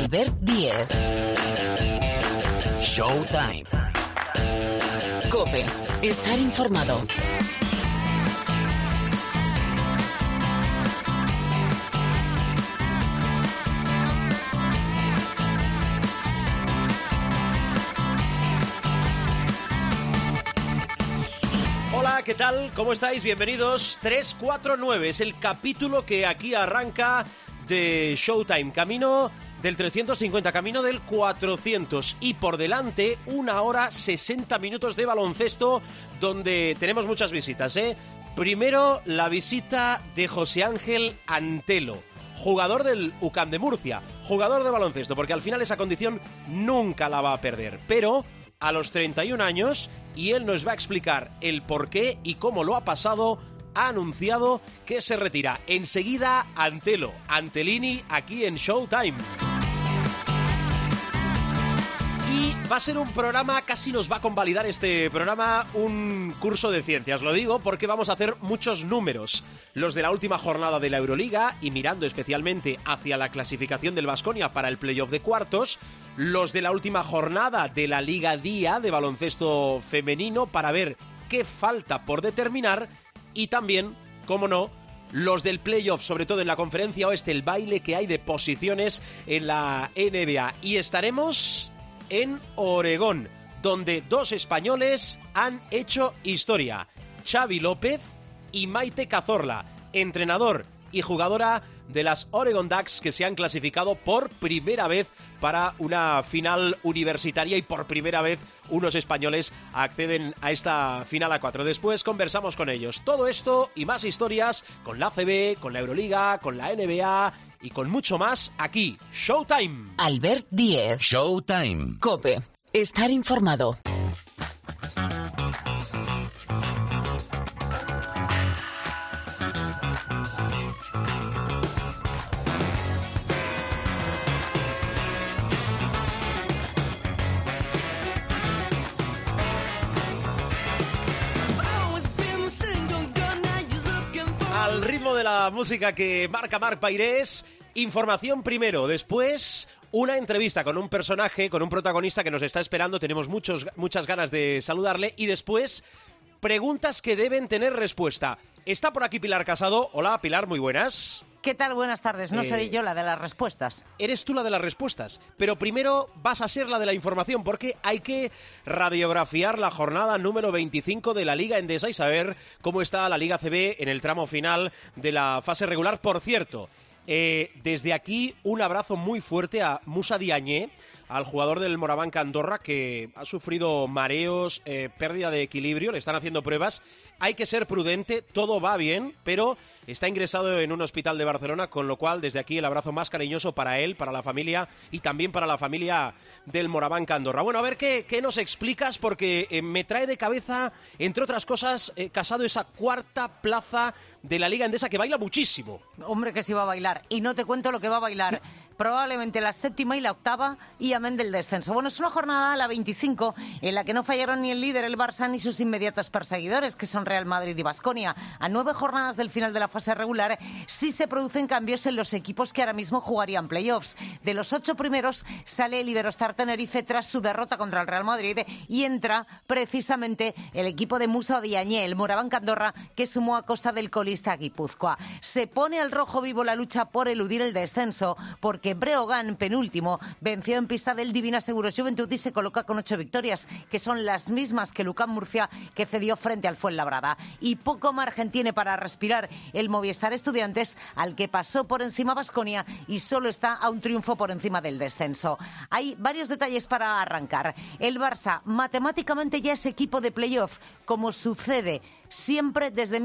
Albert Díez. Showtime. COPE. Estar informado. Hola, ¿qué tal? ¿Cómo estáis? Bienvenidos. 349 es el capítulo que aquí arranca de Showtime. Camino del 350, camino del 400 y por delante 1 hora 60 minutos de baloncesto donde tenemos muchas visitas, Primero la visita de José Ángel Antelo, jugador del UCAM de Murcia, jugador de baloncesto, porque al final esa condición nunca la va a perder, pero a los 31 años, y él nos va a explicar el por qué y cómo lo ha pasado, ha anunciado que se retira. Enseguida, Antelo, Antelini, aquí en Showtime. Y va a ser un programa, casi nos va a convalidar este programa, un curso de ciencias. Lo digo porque vamos a hacer muchos números. Los de la última jornada de la Euroliga y mirando especialmente hacia la clasificación del Baskonia para el playoff de cuartos. Los de la última jornada de la Liga Día de baloncesto femenino para ver qué falta por determinar. Y también, cómo no, los del playoff, sobre todo en la conferencia oeste, el baile que hay de posiciones en la NBA. Y estaremos en Oregón, donde 2 españoles han hecho historia. Xavi López y Maite Cazorla, entrenador y jugadora de las Oregon Ducks, que se han clasificado por primera vez para una final universitaria y por primera vez unos españoles acceden a esta final a 4. Después conversamos con ellos. Todo esto y más historias con la ACB, con la Euroliga, con la NBA y con mucho más aquí. Showtime. Albert Díez. Showtime. COPE. Estar informado. Al ritmo de la música que marca Marc Pairés, información primero, después una entrevista con un personaje, con un protagonista que nos está esperando, tenemos muchas ganas de saludarle, y después preguntas que deben tener respuesta. Está por aquí Pilar Casado. Hola Pilar, muy buenas. ¿Qué tal? Buenas tardes. No soy yo la de las respuestas. Eres tú la de las respuestas, pero primero vas a ser la de la información, porque hay que radiografiar la jornada número 25 de la Liga Endesa y saber cómo está la Liga CB en el tramo final de la fase regular. Por cierto, desde aquí un abrazo muy fuerte a Musa Diagne, al jugador del Morabanca Andorra, que ha sufrido mareos, pérdida de equilibrio, le están haciendo pruebas. Hay que ser prudente, todo va bien, pero está ingresado en un hospital de Barcelona, con lo cual desde aquí el abrazo más cariñoso para él, para la familia y también para la familia del Morabanca Andorra. Bueno, a ver qué nos explicas, porque me trae de cabeza, entre otras cosas, Casado, esa 4ª plaza de la Liga Endesa, que baila muchísimo. Hombre, que sí va a bailar. Y no te cuento lo que va a bailar. Probablemente la 7ª y la 8ª, y amén del descenso. Bueno, es una jornada, la 25, en la que no fallaron ni el líder, el Barça, ni sus inmediatos perseguidores, que son Real Madrid y Baskonia. A 9 jornadas del final de la fase regular, sí se producen cambios en los equipos que ahora mismo jugarían playoffs. De los 8 primeros sale el Iberostar Tenerife tras su derrota contra el Real Madrid, y entra precisamente el equipo de Musa Diagne, el Morabanca Andorra, que sumó a costa del colista Guipúzcoa. Se pone al rojo vivo la lucha por eludir el descenso, porque Breogán, penúltimo, venció en pista del Divina Seguros Juventud y se coloca con 8 victorias, que son las mismas que l'UCAM Murcia, que cedió frente al Fuenlabrada. Y poco margen tiene para respirar el Movistar Estudiantes, al que pasó por encima Baskonia y solo está a un triunfo por encima del descenso. Hay varios detalles para arrancar. El Barça matemáticamente ya es equipo de playoff, como sucede siempre desde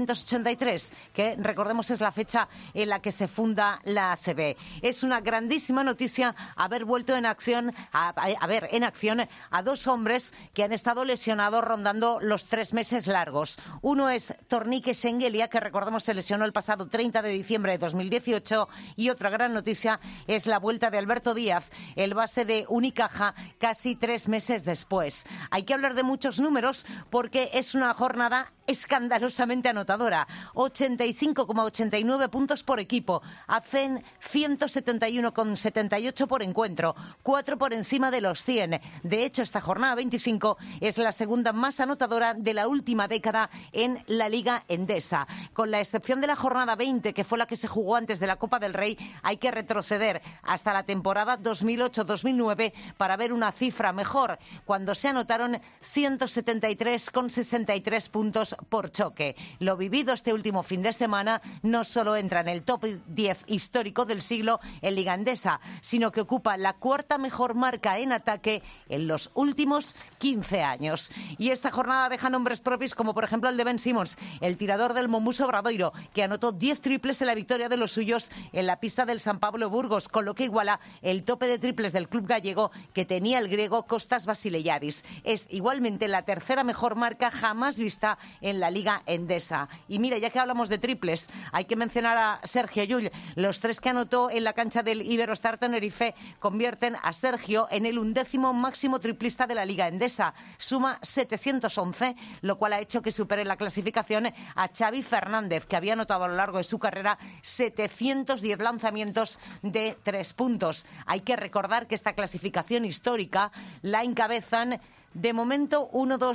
1983, que recordemos es la fecha en la que se funda la ACB. Es una grandísima noticia haber vuelto en acción a ver en acción a 2 hombres que han estado lesionados rondando los 3 meses largos. Uno es Tornique Schengelia, que recordemos se lesionó el pasado 30 de diciembre de 2018, y otra gran noticia es la vuelta de Alberto Díaz, el base de Unicaja, casi 3 meses después. Hay que hablar de muchos números porque es una jornada jornada escandalosamente anotadora. 85,89 puntos por equipo. Hacen 171,78 por encuentro. 4 por encima de los 100. De hecho, esta jornada 25 es la segunda más anotadora de la última década en la Liga Endesa. Con la excepción de la jornada 20, que fue la que se jugó antes de la Copa del Rey, hay que retroceder hasta la temporada 2008-2009 para ver una cifra mejor, cuando se anotaron 173,63 puntos por choque. Lo vivido este último fin de semana no solo entra en el top 10 histórico del siglo en Liga Endesa, sino que ocupa la cuarta mejor marca en ataque en los últimos 15 años. Y esta jornada deja nombres propios como por ejemplo el de Ben Simmons, el tirador del Momuso Obradoiro, que anotó 10 triples en la victoria de los suyos en la pista del San Pablo Burgos, con lo que iguala el tope de triples del club gallego que tenía el griego Kostas Vasileyadis. Es igualmente la tercera mejor marca jamás vista en la Liga Endesa. Y mira, ya que hablamos de triples, hay que mencionar a Sergio Llull. Los 3 que anotó en la cancha del Iberostar Tenerife convierten a Sergio en el 11º máximo triplista de la Liga Endesa. Suma 711, lo cual ha hecho que supere la clasificación a Xavi Fernández, que había anotado a lo largo de su carrera 710 lanzamientos de 3 puntos. Hay que recordar que esta clasificación histórica la encabezan de momento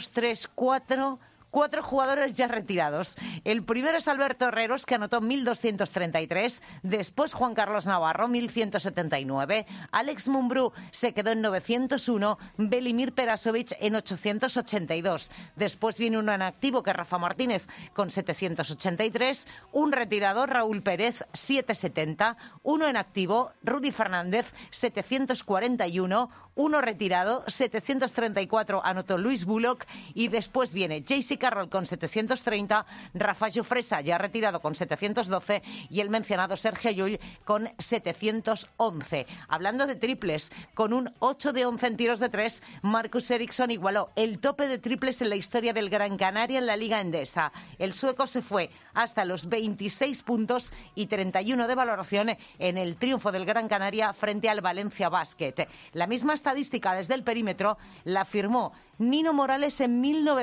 4 jugadores ya retirados. El primero es Alberto Herreros, que anotó 1.233. Después Juan Carlos Navarro, 1.179. Alex Mumbrú se quedó en 901. Belimir Perasovic en 882. Después viene uno en activo, que es Rafa Martínez, con 783. Un retirado, Raúl Pérez, 770. Uno en activo, Rudy Fernández, 741. Uno retirado, 734, anotó Luis Bullock. Y después viene JC Carroll con 730, Rafa Jofresa ya retirado con 712 y el mencionado Sergio Llull con 711. Hablando de triples, con un 8 de 11 en tiros de 3, Marcus Eriksson igualó el tope de triples en la historia del Gran Canaria en la Liga Endesa. El sueco se fue hasta los 26 puntos y 31 de valoración en el triunfo del Gran Canaria frente al Valencia Basket. La misma estadística desde el perímetro la firmó Nino Morales en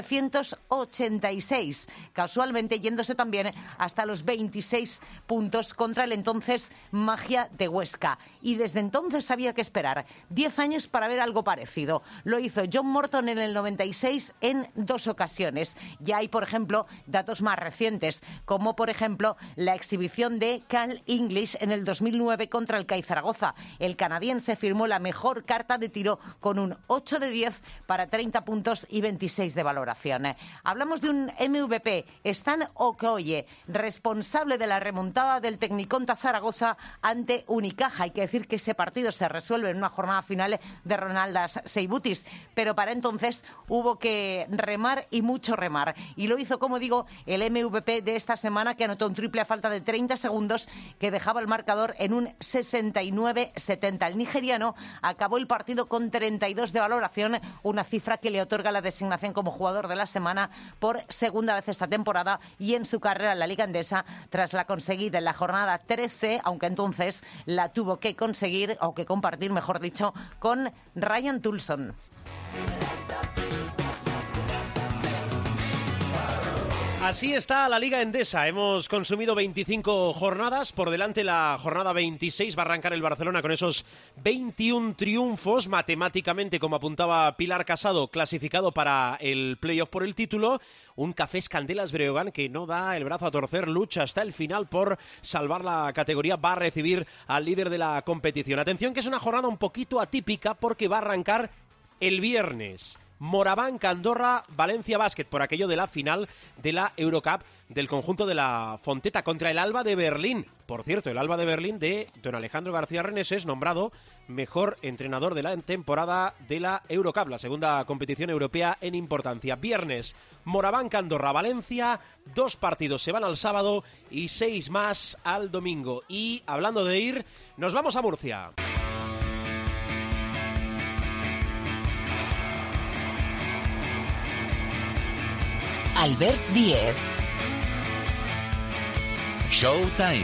1986, casualmente yéndose también hasta los 26 puntos contra el entonces Magia de Huesca. Y desde entonces había que esperar 10 años para ver algo parecido. Lo hizo John Morton en el 96 en 2 ocasiones. Ya hay, por ejemplo, datos más recientes, como por ejemplo la exhibición de Cal English en el 2009 contra el CAI Zaragoza. El canadiense firmó la mejor carta de tiro con un 8 de 10 para 30 puntos y 26 de valoración. Hablamos de un MVP, Stan Okoye, responsable de la remontada del Tecniconta Zaragoza ante Unicaja. Hay que decir que ese partido se resuelve en una jornada final de Ronaldas Seibutis, pero para entonces hubo que remar y mucho remar. Y lo hizo, como digo, el MVP de esta semana, que anotó un triple a falta de 30 segundos que dejaba el marcador en un 69-70. El nigeriano acabó el partido con 32 de valoración, una cifra que le otorga la designación como jugador de la semana por segunda vez esta temporada y en su carrera en la Liga Endesa, tras la conseguida en la jornada 13, aunque entonces la tuvo que conseguir, o que compartir, mejor dicho, con Ryan Tulson. Así está la Liga Endesa. Hemos consumido 25 jornadas. Por delante la jornada 26 va a arrancar el Barcelona con esos 21 triunfos. Matemáticamente, como apuntaba Pilar Casado, clasificado para el playoff por el título. Un Cafés Candelas Breogán que no da el brazo a torcer, lucha hasta el final por salvar la categoría. Va a recibir al líder de la competición. Atención, que es una jornada un poquito atípica porque va a arrancar el viernes. Moraván, Andorra, Valencia Basket, por aquello de la final de la Eurocup del conjunto de la Fonteta contra el Alba de Berlín. Por cierto, el Alba de Berlín de don Alejandro García Reneses, nombrado mejor entrenador de la temporada de la Eurocup, la segunda competición europea en importancia. Viernes, Moraván, Andorra, Valencia, 2 partidos se van al sábado y 6 más al domingo. Y hablando de ir, nos vamos a Murcia. Albert Díez. Showtime.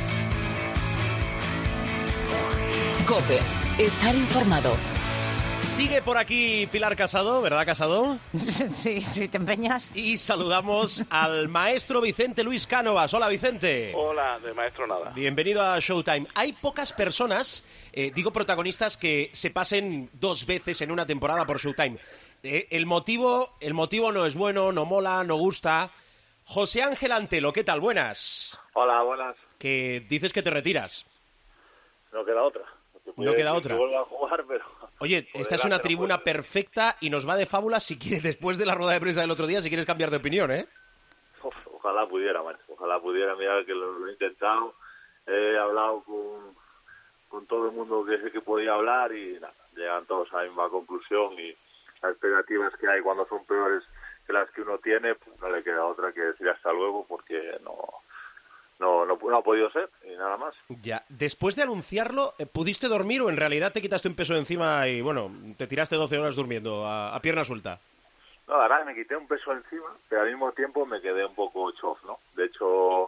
COPE. Estar informado. Sigue por aquí Pilar Casado, ¿verdad, Casado? Sí, te empeñas. Y saludamos al maestro Vicente Luis Cánovas. Hola, Vicente. Hola, de maestro nada. Bienvenido a Showtime. Hay pocas personas, digo protagonistas, que se pasen 2 veces en una temporada por Showtime. El motivo no es bueno, no mola, no gusta. José Ángel Antelo, ¿qué tal? Buenas. Hola, buenas. Que dices que te retiras. No queda otra. No queda otra. Que vuelva a jugar, pero... Oye, esta es una tribuna perfecta y nos va de fábula si quieres, después de la rueda de prensa del otro día, si quieres cambiar de opinión, ¿eh? Ojalá pudiera, man. Ojalá pudiera. Mira que lo he intentado. He hablado con todo el mundo que sé que podía hablar y nada, llegan todos a la misma conclusión y las expectativas que hay cuando son peores que las que uno tiene, pues no le queda otra que decir hasta luego porque no ha podido ser y nada más. Ya, después de anunciarlo, ¿pudiste dormir o en realidad te quitaste un peso de encima y, bueno, te tiraste 12 horas durmiendo a pierna suelta? No, la verdad me quité un peso encima, pero al mismo tiempo me quedé un poco chof, ¿no? De hecho,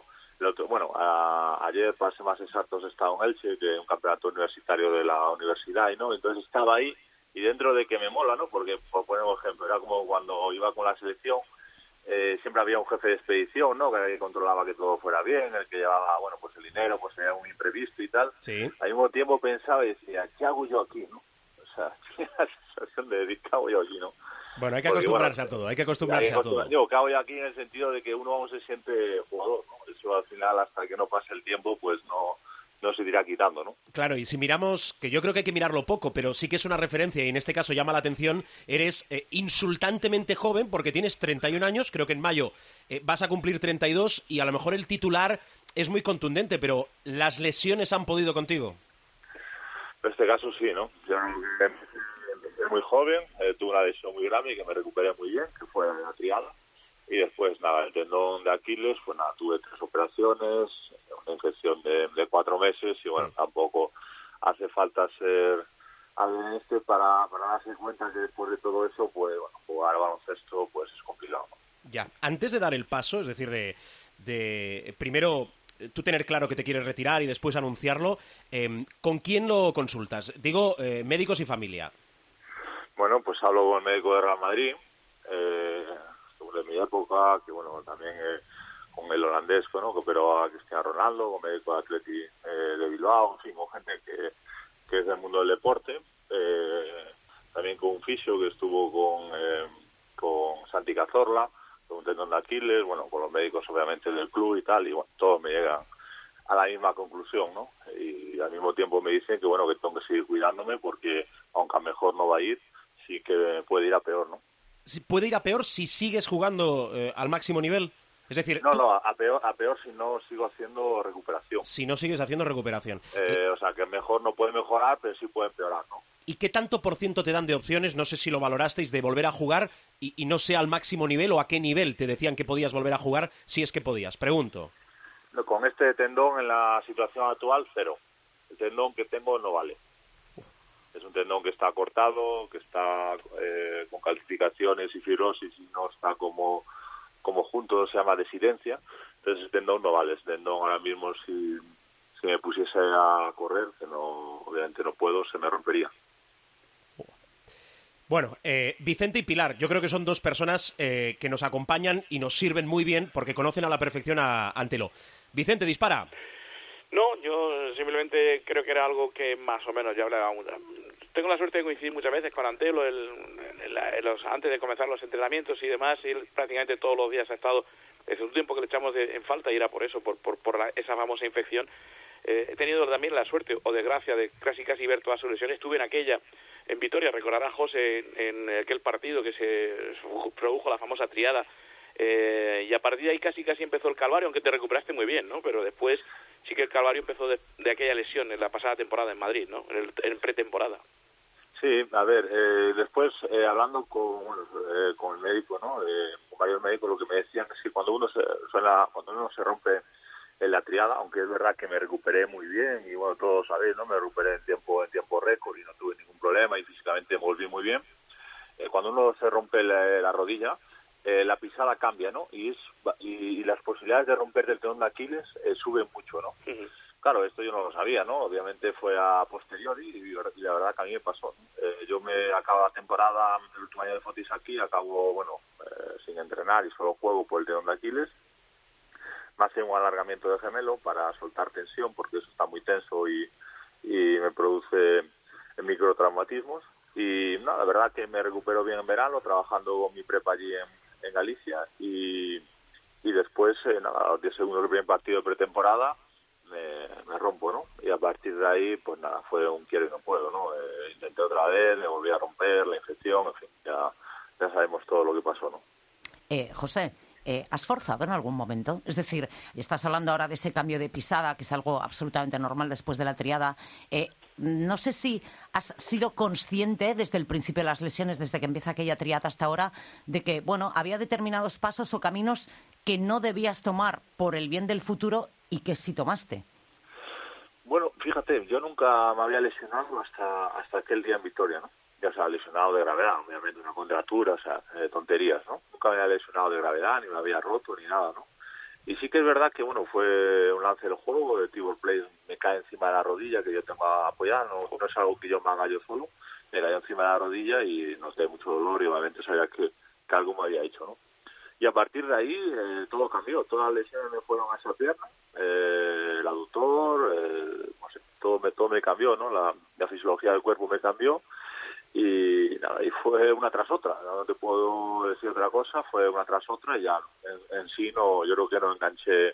ayer, para ser más exactos, estaba en Elche, que es un campeonato universitario de la universidad, ¿no? Entonces estaba ahí y dentro de que me mola, ¿no? Porque, por poner un ejemplo, era como cuando iba con la selección, siempre había un jefe de expedición, ¿no? Que controlaba que todo fuera bien, el que llevaba, bueno, pues el dinero, pues era un imprevisto y tal. Sí. Al mismo tiempo pensaba y decía, ¿qué hago yo aquí, no? O sea, tenía la sensación de decir, ¿qué hago yo aquí, no? Bueno, hay que acostumbrarse a todo, hay que acostumbrarse a todo. Yo, ¿qué hago yo aquí en el sentido de que uno se siente jugador, ¿no? Eso al final, hasta que no pase el tiempo, pues no se irá quitando, ¿no? Claro, y si miramos, que yo creo que hay que mirarlo poco, pero sí que es una referencia y en este caso llama la atención, eres insultantemente joven porque tienes 31 años, creo que en mayo vas a cumplir 32 y a lo mejor el titular es muy contundente, pero ¿las lesiones han podido contigo? En este caso sí, ¿no? Yo empecé muy joven, tuve una lesión muy grave y que me recuperé muy bien, que fue la triada. Y después, nada, el tendón de Aquiles, pues nada, tuve 3 operaciones, una infección de 4 meses y bueno, tampoco hace falta ser alguien para darse cuenta que después de todo eso, pues bueno, jugar baloncesto pues es complicado, ¿no? Ya, antes de dar el paso, es decir, de primero tú tener claro que te quieres retirar y después anunciarlo, ¿con quién lo consultas? Digo, médicos y familia. Bueno, pues hablo con el médico de Real Madrid, de mi época, que bueno, también con el holandés, ¿no? Que operó a Cristiano Ronaldo, con médico de Atleti de Bilbao, en fin, con gente que es del mundo del deporte, también con un fisio que estuvo con Santi Cazorla, con un tendón de Aquiles, bueno, con los médicos obviamente del club y tal, y bueno, todos me llegan a la misma conclusión, ¿no? Y al mismo tiempo me dicen que bueno, que tengo que seguir cuidándome porque aunque a mejor no va a ir, sí que puede ir a peor, ¿no? ¿Puede ir a peor si sigues jugando al máximo nivel? Es decir... No, a peor si no sigo haciendo recuperación. Si no sigues haciendo recuperación. O sea, que mejor no puede mejorar, pero sí puede empeorar, ¿no? ¿Y qué tanto por ciento te dan de opciones? No sé si lo valorasteis de volver a jugar y no sé al máximo nivel o a qué nivel te decían que podías volver a jugar si es que podías. Pregunto. No, con este tendón en la situación actual, 0. El tendón que tengo no vale. Es un tendón que está cortado, que está con calcificaciones y fibrosis y no está como junto, se llama desidencia. Entonces el tendón no vale. El tendón ahora mismo si me pusiese a correr, que no, obviamente no puedo, se me rompería. Bueno, Vicente y Pilar, yo creo que son 2 personas que nos acompañan y nos sirven muy bien porque conocen a la perfección a Antelo. Vicente, dispara. No, yo simplemente creo que era algo que más o menos ya hablaba. Tengo la suerte de coincidir muchas veces con Antelo antes de comenzar los entrenamientos y demás, y él prácticamente todos los días ha estado, desde un tiempo que le echamos en falta, y era por eso, por esa famosa infección. He tenido también la suerte o desgracia de casi ver todas sus lesiones. Estuve en Vitoria, recordará José, en aquel partido que se produjo la famosa triada, y a partir de ahí casi empezó el calvario, aunque te recuperaste muy bien, ¿no? Pero después sí que el calvario empezó de aquella lesión en la pasada temporada en Madrid, ¿no? En pretemporada. Sí, a ver, después hablando con el médico, ¿no? Con varios médicos, lo que me decían es que cuando uno se rompe en la triada, aunque es verdad que me recuperé muy bien y bueno, todos sabéis, ¿no? Me recuperé en tiempo récord y no tuve ningún problema y físicamente me volví muy bien. Cuando uno se rompe la rodilla, la pisada cambia, ¿no? Y las posibilidades de romper el tendón de Aquiles suben mucho, ¿no? Uh-huh. Claro, esto yo no lo sabía, ¿no? Obviamente fue a posteriori y la verdad que a mí me pasó, ¿no? Yo me acabo la temporada, el último año de Fotis aquí, acabo, sin entrenar y solo juego por el tendón de Aquiles. Me hace un alargamiento de gemelo para soltar tensión porque eso está muy tenso y me produce microtraumatismos. Y no, la verdad que me recupero bien en verano trabajando con mi prepa allí en Galicia y después, nada, a los 10 segundos del primer partido de pretemporada me rompo, ¿no? Y a partir de ahí, pues nada, fue un quiero y no puedo, ¿no? Intenté otra vez, me volví a romper, la infección, en fin, ya sabemos todo lo que pasó, ¿no? José, ¿has forzado en algún momento? Es decir, estás hablando ahora de ese cambio de pisada, que es algo absolutamente normal después de la triada. No sé si has sido consciente desde el principio de las lesiones, desde que empieza aquella triada hasta ahora, de que, bueno, había determinados pasos o caminos que no debías tomar por el bien del futuro y que sí tomaste. Bueno, fíjate, yo nunca me había lesionado hasta aquel día en Vitoria, ¿no? Ya se ha lesionado de gravedad, obviamente una contractura, o sea, tonterías, ¿no? Nunca me había lesionado de gravedad, ni me había roto, ni nada, ¿no? Y sí que es verdad que, fue un lance del juego, de Tibor Play me cae encima de la rodilla, que yo tengo apoyada, no es algo que yo me haga yo solo, me cayó encima de la rodilla y noté mucho dolor y obviamente sabía que algo me había hecho, ¿no? Y a partir de ahí todo cambió, todas las lesiones me fueron a esa pierna, el aductor, todo me cambió, ¿no? La fisiología del cuerpo me cambió y nada, y fue una tras otra, no te puedo decir otra cosa, fue una tras otra y ya en sí no, yo creo que no enganché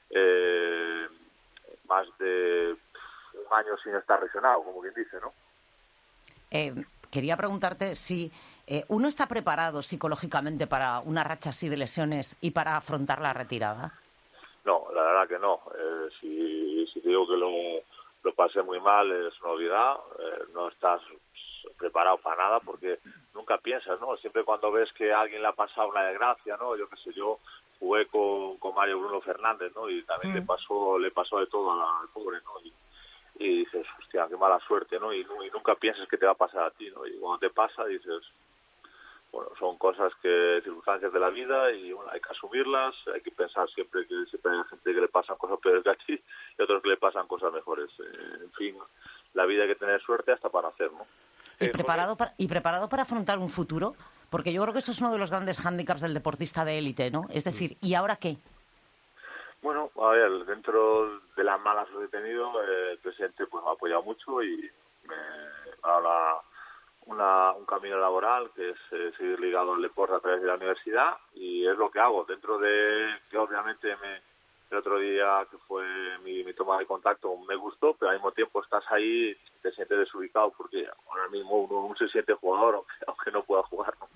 más de un año sin estar lesionado, como quien dice, ¿no? Quería preguntarte si uno está preparado psicológicamente para una racha así de lesiones y para afrontar la retirada. No, la verdad que no. Si te digo que lo pasé muy mal, es una obviedad. No estás preparado para nada porque nunca piensas, ¿no? Siempre cuando ves que a alguien le ha pasado una desgracia, ¿no? Yo qué sé, yo jugué con Mario Bruno Fernández, ¿no? Y también le pasó de todo al pobre, ¿no? Y dices, hostia, qué mala suerte, ¿no? Y nunca piensas que te va a pasar a ti, ¿no? Y cuando te pasa dices, bueno, son cosas circunstancias de la vida y hay que asumirlas, hay que pensar siempre que siempre hay gente que le pasan cosas peores que a ti y otros que le pasan cosas mejores. En fin, la vida hay que tener suerte hasta para hacer, ¿no? ¿Y preparado para afrontar un futuro? Porque yo creo que eso es uno de los grandes hándicaps del deportista de élite, ¿no? Es decir, ¿y ahora qué? Bueno, a ver, dentro de las malas que he tenido, el presidente pues me ha apoyado mucho y me ha dado un camino laboral que es seguir ligado al deporte a través de la universidad y es lo que hago. Dentro de que obviamente el otro día que fue mi toma de contacto me gustó, pero al mismo tiempo estás ahí, te sientes desubicado porque ahora mismo uno se siente jugador aunque no pueda jugar, ¿no?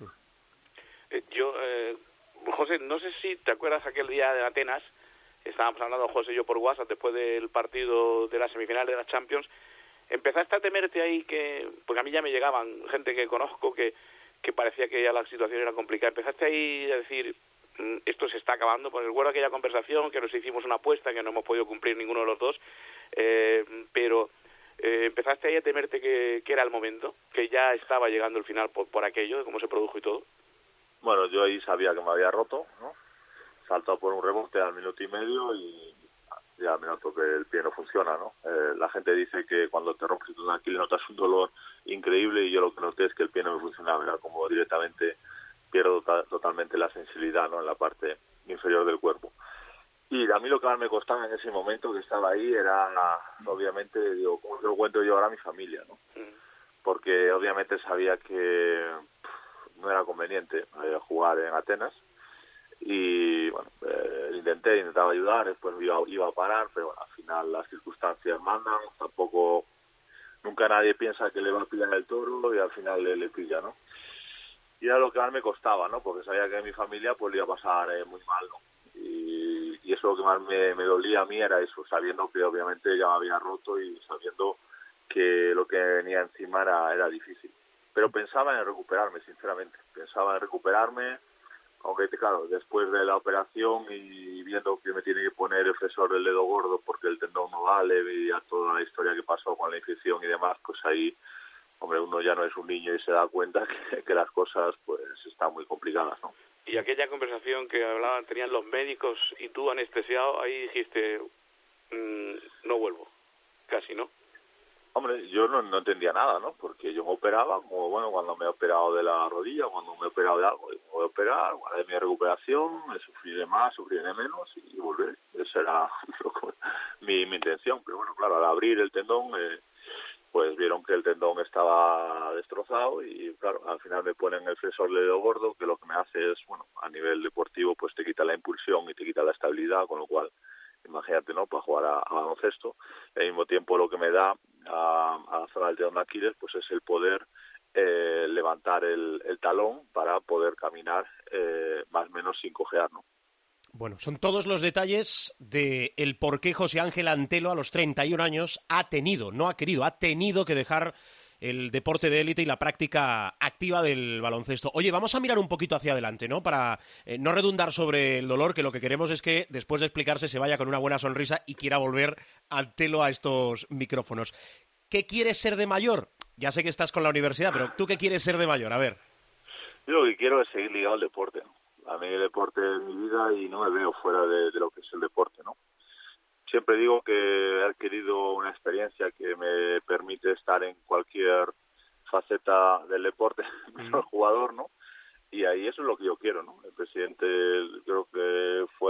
José, no sé si te acuerdas aquel día de Atenas. Estábamos hablando José y yo por WhatsApp después del partido de la semifinal de la Champions. Empezaste a temerte ahí porque a mí ya me llegaban gente que conozco que parecía que ya la situación era complicada. Empezaste ahí a decir, esto se está acabando, pues recuerdo aquella conversación que nos hicimos una apuesta que no hemos podido cumplir ninguno de los dos, pero empezaste ahí a temerte que era el momento, que ya estaba llegando el final por aquello, de cómo se produjo y todo. Bueno, yo ahí sabía que me había roto, ¿no? Saltó por un rebote al minuto y medio y ya me noto que el pie no funciona, ¿no? La gente dice que cuando te rompes un Aquiles notas un dolor increíble y yo lo que noté es que el pie no me funcionaba, era como directamente pierdo totalmente la sensibilidad, ¿no? En la parte inferior del cuerpo. Y a mí lo que más me costaba en ese momento que estaba ahí era, obviamente, digo, ¿cómo se lo cuento yo ahora a mi familia, no? Porque obviamente sabía que no era conveniente jugar en Atenas. Y bueno, intentaba ayudar, después iba a parar, pero bueno, al final las circunstancias mandan, nunca nadie piensa que le va a pillar el toro y al final le pilla, ¿no? Y era lo que más me costaba, ¿no? Porque sabía que en mi familia pues le iba a pasar muy mal, ¿no? Y eso lo que más me dolía a mí era eso, sabiendo que obviamente ya me había roto y sabiendo que lo que venía encima era difícil. Pero pensaba en recuperarme, sinceramente, aunque claro, después de la operación y viendo que me tiene que poner el flexor del dedo gordo porque el tendón no vale y ya toda la historia que pasó con la infección y demás, pues ahí, hombre, uno ya no es un niño y se da cuenta que las cosas pues están muy complicadas, ¿no? Y aquella conversación que tenían los médicos y tú anestesiado, ahí dijiste, no vuelvo. yo no entendía nada, ¿no? Porque yo me operaba, como bueno, cuando me he operado de la rodilla, cuando me he operado de algo, me voy a operar, guardé mi recuperación, sufriré más, sufriré menos y volveré. Esa era mi intención. Pero bueno, claro, al abrir el tendón, pues vieron que el tendón estaba destrozado y claro, al final me ponen el flexor de dedo gordo, que lo que me hace es, bueno, a nivel deportivo, pues te quita la impulsión y te quita la estabilidad, con lo cual, imagínate, ¿no?, para jugar a baloncesto. Y al mismo tiempo lo que me da a la zona del tendón de Aquiles, pues es el poder levantar el talón para poder caminar más o menos sin cojear, ¿no? Bueno, son todos los detalles de el por qué José Ángel Antelo a los 31 años ha tenido que dejar el deporte de élite y la práctica activa del baloncesto. Oye, vamos a mirar un poquito hacia adelante, ¿no? Para no redundar sobre el dolor, que lo que queremos es que después de explicarse se vaya con una buena sonrisa y quiera volver Antelo a estos micrófonos. ¿Qué quieres ser de mayor? Ya sé que estás con la universidad, pero ¿tú qué quieres ser de mayor? A ver. Yo lo que quiero es seguir ligado al deporte, ¿no? A mí el deporte es mi vida y no me veo fuera de lo que es el deporte, ¿no? Siempre digo que he adquirido una experiencia que me permite estar en cualquier faceta del deporte, mejor jugador, ¿no? Y ahí eso es lo que yo quiero, ¿no? El presidente creo que fue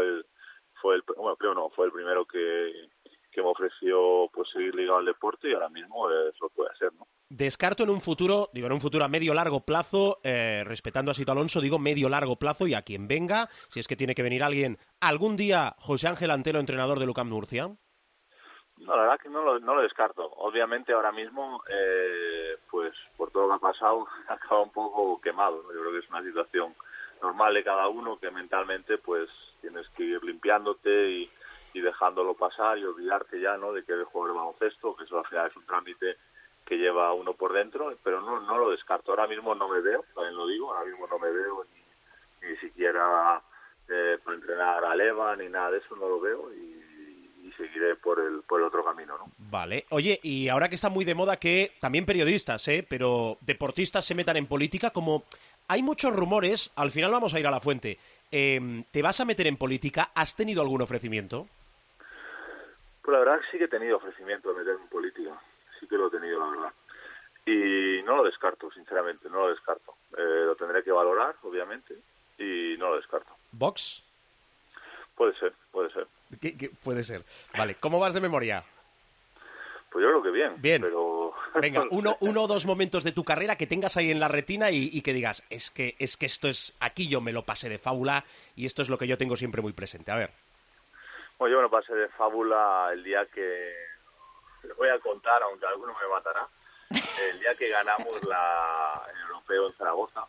el primero que me ofreció pues seguir ligado al deporte y ahora mismo eso puede hacer, ¿no? Descarto en un futuro a medio-largo plazo, respetando a Sito Alonso, digo medio-largo plazo y a quien venga, si es que tiene que venir alguien, algún día José Ángel Antelo, entrenador del UCAM Murcia. No, la verdad que no lo descarto. Obviamente ahora mismo, pues por todo lo que ha pasado, acaba un poco quemado, ¿no? Yo creo que es una situación normal de cada uno, que mentalmente pues tienes que ir limpiándote y dejándolo pasar y olvidarte ya, ¿no?, de que eres jugador de baloncesto, que eso al final es un trámite que lleva uno por dentro, pero no lo descarto. Ahora mismo no me veo, también lo digo, ahora mismo no me veo ni siquiera para entrenar a Leva ni nada de eso, no lo veo y seguiré por el otro camino, ¿no? Vale. Oye, y ahora que está muy de moda que también periodistas, pero deportistas se metan en política, como hay muchos rumores, al final vamos a ir a la fuente. ¿Te vas a meter en política? ¿Has tenido algún ofrecimiento? Pues la verdad que sí que he tenido ofrecimiento de meterme en política. Sí que lo he tenido, la verdad. Y no lo descarto, sinceramente, no lo descarto. Lo tendré que valorar, obviamente, y no lo descarto. ¿Vox? Puede ser. ¿Qué puede ser? Vale, ¿cómo vas de memoria? Pues yo creo que bien. Bien. Pero... Venga, uno o dos momentos de tu carrera que tengas ahí en la retina y que digas, es que esto es, aquí yo me lo pasé de fábula y esto es lo que yo tengo siempre muy presente. A ver. Bueno, yo me lo pasé de fábula el día que... Les voy a contar, aunque alguno me matará, el día que ganamos el europeo en Zaragoza,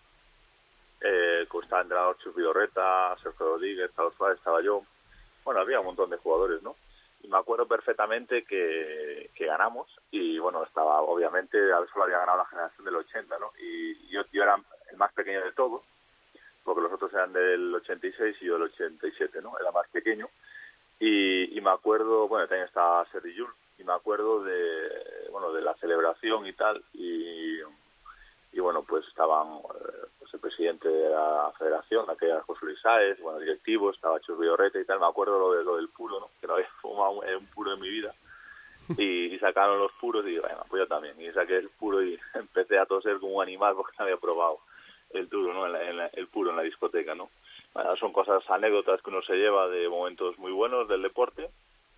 estaba entrenador Chus Vidorreta, Sergio Rodríguez, Carlos Suárez, estaba yo. Bueno, había un montón de jugadores, ¿no? Y me acuerdo perfectamente que ganamos y, bueno, estaba, obviamente, a ver, solo había ganado la generación del 80, ¿no? Y yo era el más pequeño de todos, porque los otros eran del 86 y yo del 87, ¿no? Era más pequeño. Y me acuerdo, bueno, también estaba Sergi Llull, y me acuerdo de la celebración y tal, y bueno, pues estaban pues el presidente de la federación, aquella José Luis Sáez, bueno, directivos, estaba Chus Vidorreta y tal. Me acuerdo lo del puro, ¿no?, que no había fumado un puro en mi vida, y sacaron los puros y bueno, pues yo también, y saqué el puro y empecé a toser como un animal porque no había probado el duro, ¿no?, el puro en la discoteca, ¿no? Bueno, son cosas, anécdotas que uno se lleva de momentos muy buenos del deporte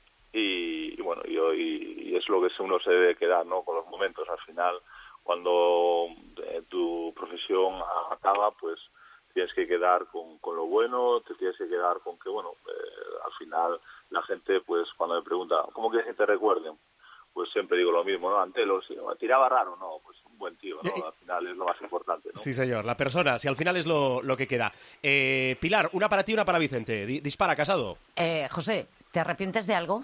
y bueno, y es lo que uno se debe quedar, ¿no?, con los momentos. Al final, cuando tu profesión acaba, pues tienes que quedar con lo bueno, te tienes que quedar con que, bueno, al final la gente, pues cuando me pregunta, ¿cómo quieres que te recuerden? Pues siempre digo lo mismo, ¿no? Antelo, si tiraba raro, no, pues un buen tío, ¿no? Al final es lo más importante, ¿no? Sí, señor, la persona, si al final es lo que queda. Pilar, una para ti, una para Vicente. Dispara, Casado. José, ¿te arrepientes de algo?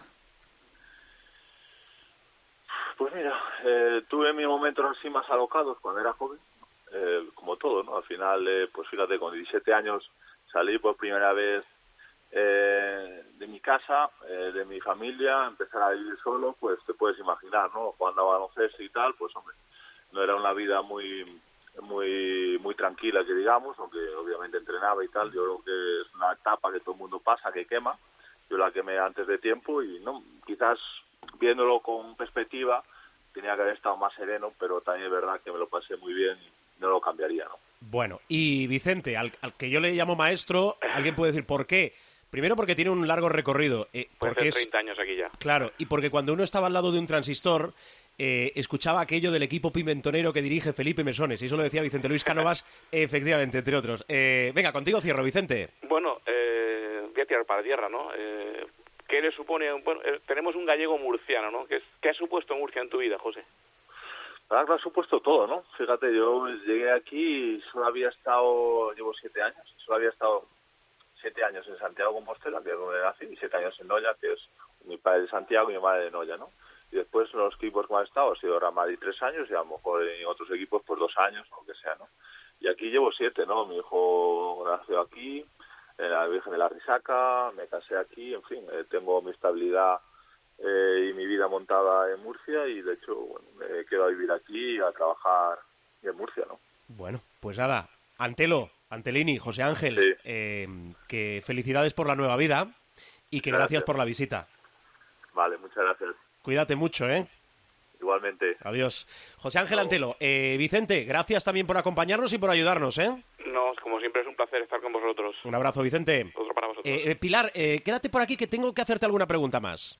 Pues mira, tuve mis momentos así más alocados cuando era joven, como todo, ¿no? Al final, pues fíjate, con 17 años salí por primera vez de mi casa, de mi familia, empezar a vivir solo, pues te puedes imaginar, ¿no? Jugando a baloncesto y tal, pues hombre, no era una vida muy tranquila, que digamos, aunque obviamente entrenaba y tal. Yo creo que es una etapa que todo el mundo pasa, que quema. Yo la quemé antes de tiempo y no, quizás viéndolo con perspectiva tenía que haber estado más sereno, pero también es verdad que me lo pasé muy bien y no lo cambiaría, ¿no? Bueno, y Vicente, al que yo le llamo maestro, alguien puede decir ¿por qué? Primero porque tiene un largo recorrido. Porque 30 años aquí ya. Claro, y porque cuando uno estaba al lado de un transistor, escuchaba aquello del equipo pimentonero que dirige Felipe Mesones, y eso lo decía Vicente Luis Cánovas, efectivamente, entre otros. Venga, contigo cierro, Vicente. Bueno, voy a tirar para tierra, ¿no? ¿Qué le supone? Bueno, tenemos un gallego murciano, ¿no? ¿Qué ha supuesto Murcia en tu vida, José? La verdad que lo ha supuesto todo, ¿no? Fíjate, yo llegué aquí y solo había estado, llevo 7 años, solo había estado 7 años en Santiago de Compostela, que es donde nací, y 7 años en Noya, que es mi padre de Santiago y mi madre de Noya, ¿no? Y después los equipos que han estado ha sido Real Madrid 3 años y a lo mejor en otros equipos pues 2 años o lo que sea, ¿no? Y aquí llevo 7, ¿no? Mi hijo nació aquí, en la Virgen de la Risaca, me casé aquí, en fin, tengo mi estabilidad y mi vida montada en Murcia y de hecho bueno, me quedo a vivir aquí y a trabajar en Murcia, ¿no? Bueno, pues nada, Antelini, José Ángel, Sí. Que felicidades por la nueva vida y que gracias por la visita. Vale, muchas gracias. Cuídate mucho, ¿eh? Igualmente. Adiós. José Ángel Antelo, Vicente, gracias también por acompañarnos y por ayudarnos, ¿eh? No, como siempre es un placer estar con vosotros. Un abrazo, Vicente. Otro para vosotros. Pilar, quédate por aquí que tengo que hacerte alguna pregunta más.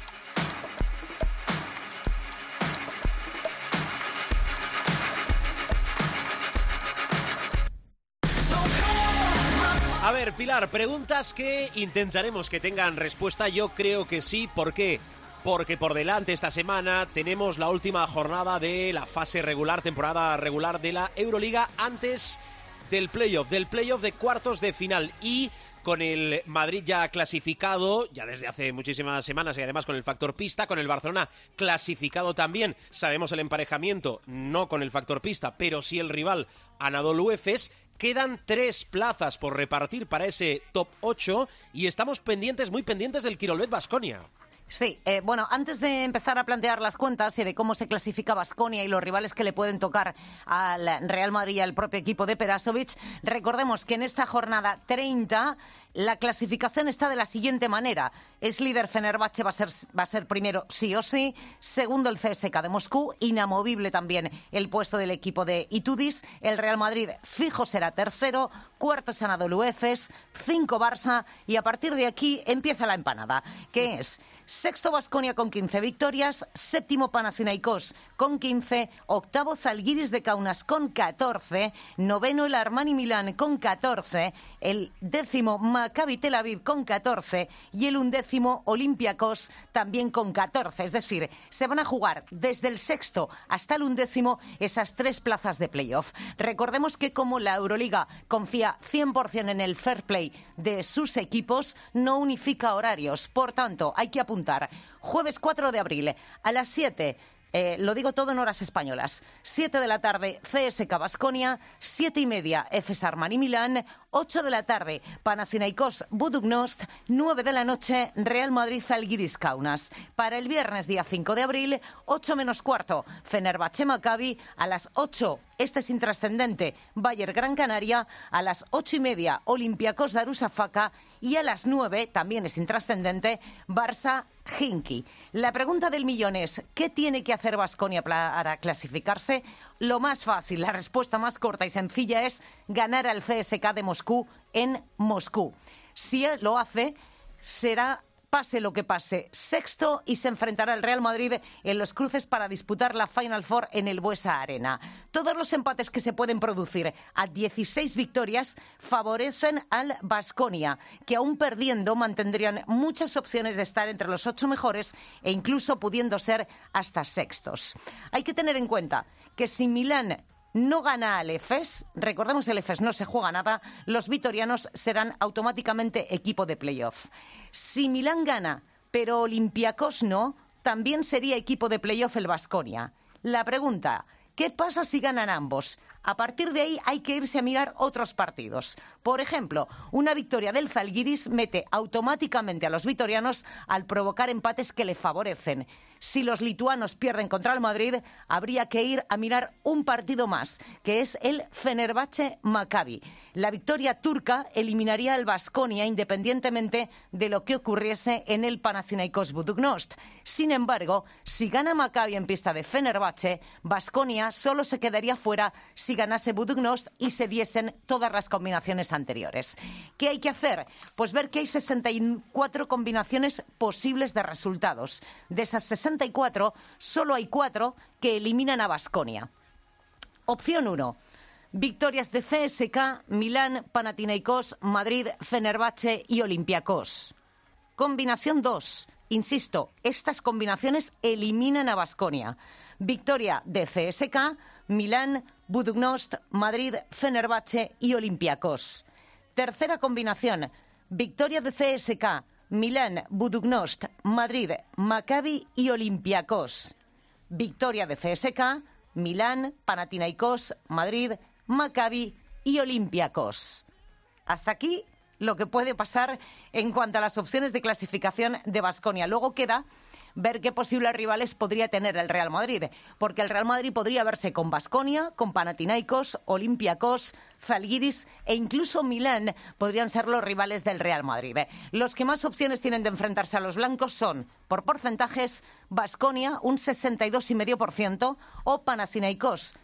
A ver, Pilar, preguntas que intentaremos que tengan respuesta. Yo creo que sí. ¿Por qué? Porque por delante esta semana tenemos la última jornada de la fase regular, temporada regular de la Euroliga antes del playoff de cuartos de final. Y con el Madrid ya clasificado, ya desde hace muchísimas semanas y además con el factor pista, con el Barcelona clasificado también. Sabemos el emparejamiento, no con el factor pista, pero sí el rival Anadolu Efes. Quedan 3 plazas por repartir para ese top 8 y estamos muy pendientes del Quirolet Baskonia. Sí, bueno, antes de empezar a plantear las cuentas y de cómo se clasifica Baskonia y los rivales que le pueden tocar al Real Madrid y al propio equipo de Perasovic, recordemos que en esta jornada 30 la clasificación está de la siguiente manera. Es líder Fenerbahce, va a ser primero sí o sí, segundo el CSKA de Moscú, inamovible también el puesto del equipo de Itudis, el Real Madrid fijo será tercero, cuarto es Anadolu Efes, 5 Barça y a partir de aquí empieza la empanada, que es sexto Baskonia con 15 victorias, séptimo Panathinaikos con 15, octavo Zalgiris de Kaunas con 14, noveno el Armani Milán con 14, el décimo Maccabi Tel Aviv con 14 y el undécimo Olympiacos también con 14. Es decir, se van a jugar desde el sexto hasta el undécimo esas 3 plazas de playoff. Recordemos que como la Euroliga confía 100% en el fair play de sus equipos, no unifica horarios. Por tanto, hay que apuntar. Jueves 4 de abril a las 7. Lo digo todo en horas españolas. 7 de la tarde, CSKA Baskonia, 7:30, Efes Armani Milán, 8 de la tarde, Panathinaikos Budugnost, 9 de la noche, Real Madrid Zalgiris Kaunas. Para el viernes, día 5 de abril, 8 menos cuarto, Fenerbahce Maccabi, a las 8, este es intrascendente, Bayer Gran Canaria, a las 8:30, Olympiacos Darussafaka y a las 9, también es intrascendente, Barça Hinky. La pregunta del millón es, ¿qué tiene que hacer Baskonia para clasificarse? Lo más fácil, la respuesta más corta y sencilla es ganar al CSKA de Moscú en Moscú. Si lo hace, será, pase lo que pase, sexto y se enfrentará al Real Madrid en los cruces para disputar la Final Four en el Buesa Arena. Todos los empates que se pueden producir a 16 victorias favorecen al Baskonia, que aún perdiendo mantendrían muchas opciones de estar entre los 8 mejores e incluso pudiendo ser hasta sextos. Hay que tener en cuenta que si Milán no gana al Efes, recordemos que el Efes no se juega nada, los vitorianos serán automáticamente equipo de playoff. Si Milán gana, pero Olympiacos no, también sería equipo de playoff el Baskonia. La pregunta, ¿qué pasa si ganan ambos? A partir de ahí hay que irse a mirar otros partidos. Por ejemplo, una victoria del Zalgiris mete automáticamente a los vitorianos al provocar empates que le favorecen. Si los lituanos pierden contra el Madrid, habría que ir a mirar un partido más, que es el Fenerbahce-Maccabi. La victoria turca eliminaría al Baskonia independientemente de lo que ocurriese en el Panathinaikos Budućnost. Sin embargo, si gana Maccabi en pista de Fenerbahce, Baskonia solo se quedaría fuera si ganase Budućnost y se diesen todas las combinaciones anteriores. ¿Qué hay que hacer? Pues ver que hay 64 combinaciones posibles de resultados. De esas 64, solo hay 4 que eliminan a Baskonia. Opción 1. Victorias de CSKA, Milán, Panathinaikos, Madrid, Fenerbahce y Olympiacos. Combinación 2. Insisto, estas combinaciones eliminan a Baskonia. Victoria de CSKA, Milán, Budućnost, Madrid, Fenerbahce y Olympiacos. Tercera combinación. Victoria de CSKA, Milán, Budućnost, Madrid, Maccabi y Olympiacos. Victoria de CSKA, Milán, Panathinaikos, Madrid, Maccabi y Olympiacos. Hasta aquí lo que puede pasar en cuanto a las opciones de clasificación de Baskonia. Luego queda ver qué posibles rivales podría tener el Real Madrid, porque el Real Madrid podría verse con Baskonia, con Panathinaikos, Olympiacos, Zalgiris e incluso Milán podrían ser los rivales del Real Madrid. Los que más opciones tienen de enfrentarse a los blancos son, por porcentajes, Baskonia, un 62,5%, o Panathinaikos,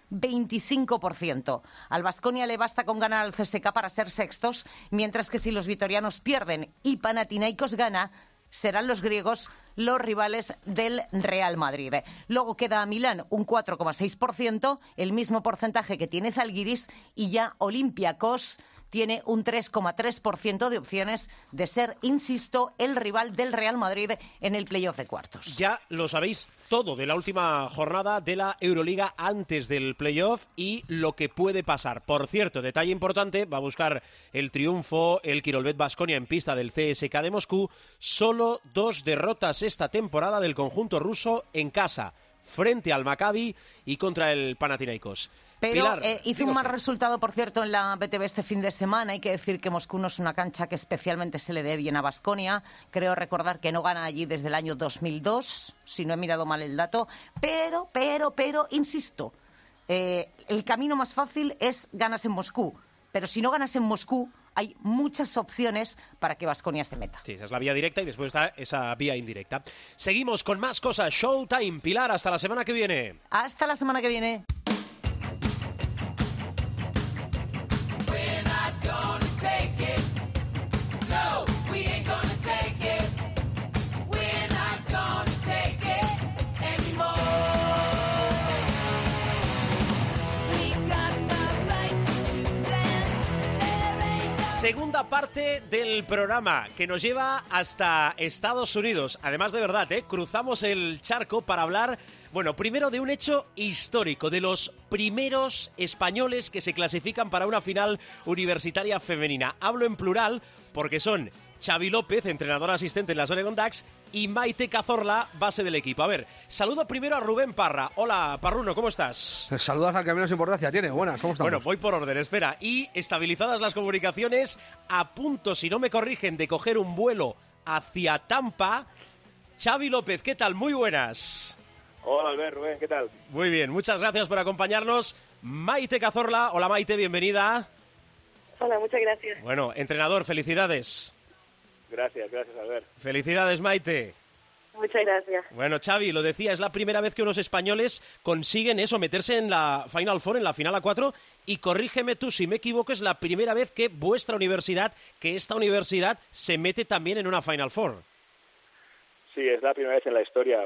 25%. Al Baskonia le basta con ganar al CSKA para ser sextos, mientras que si los vitorianos pierden y Panathinaikos gana, serán los griegos los rivales del Real Madrid. Luego queda a Milán un 4,6%, el mismo porcentaje que tiene Zalgiris, y ya Olympiacos tiene un 3,3% de opciones de ser, insisto, el rival del Real Madrid en el playoff de cuartos. Ya lo sabéis todo de la última jornada de la Euroliga antes del playoff y lo que puede pasar. Por cierto, detalle importante, va a buscar el triunfo el Kirolbet Baskonia en pista del CSKA de Moscú. Solo 2 derrotas esta temporada del conjunto ruso en casa, frente al Maccabi y contra el Panathinaikos. Pero Pilar, hizo un mal resultado, por cierto, en la BTV este fin de semana. Hay que decir que Moscú no es una cancha que especialmente se le dé bien a Baskonia. Creo recordar que no gana allí desde el año 2002, si no he mirado mal el dato. Pero, insisto, el camino más fácil es ganas en Moscú. Pero si no ganas en Moscú, hay muchas opciones para que Baskonia se meta. Sí, esa es la vía directa y después está esa vía indirecta. Seguimos con más cosas. Showtime. Pilar, hasta la semana que viene. Hasta la semana que viene. Segunda parte del programa que nos lleva hasta Estados Unidos. Además, de verdad, cruzamos el charco para hablar, bueno, primero de un hecho histórico, de los primeros españoles que se clasifican para una final universitaria femenina. Hablo en plural porque son Xavi López, entrenador asistente en las Oregon Ducks, y Maite Cazorla, base del equipo. A ver, saludo primero a Rubén Parra. Hola, Parruno, ¿cómo estás? Saludas al que menos importancia tiene. Buenas, ¿cómo estamos? Bueno, voy por orden, espera. Y estabilizadas las comunicaciones, a punto, si no me corrigen, de coger un vuelo hacia Tampa. Xavi López, ¿qué tal? Muy buenas. Hola, Albert, Rubén, ¿qué tal? Muy bien, muchas gracias por acompañarnos. Maite Cazorla, hola Maite, bienvenida. Hola, muchas gracias. Bueno, entrenador, felicidades. Gracias, Albert. Felicidades, Maite. Muchas gracias. Bueno, Xavi, lo decía, es la primera vez que unos españoles consiguen eso, meterse en la Final Four, en la final A4, y corrígeme tú si me equivoco, es la primera vez que vuestra universidad, que esta universidad, se mete también en una Final Four. Sí, es la primera vez en la historia,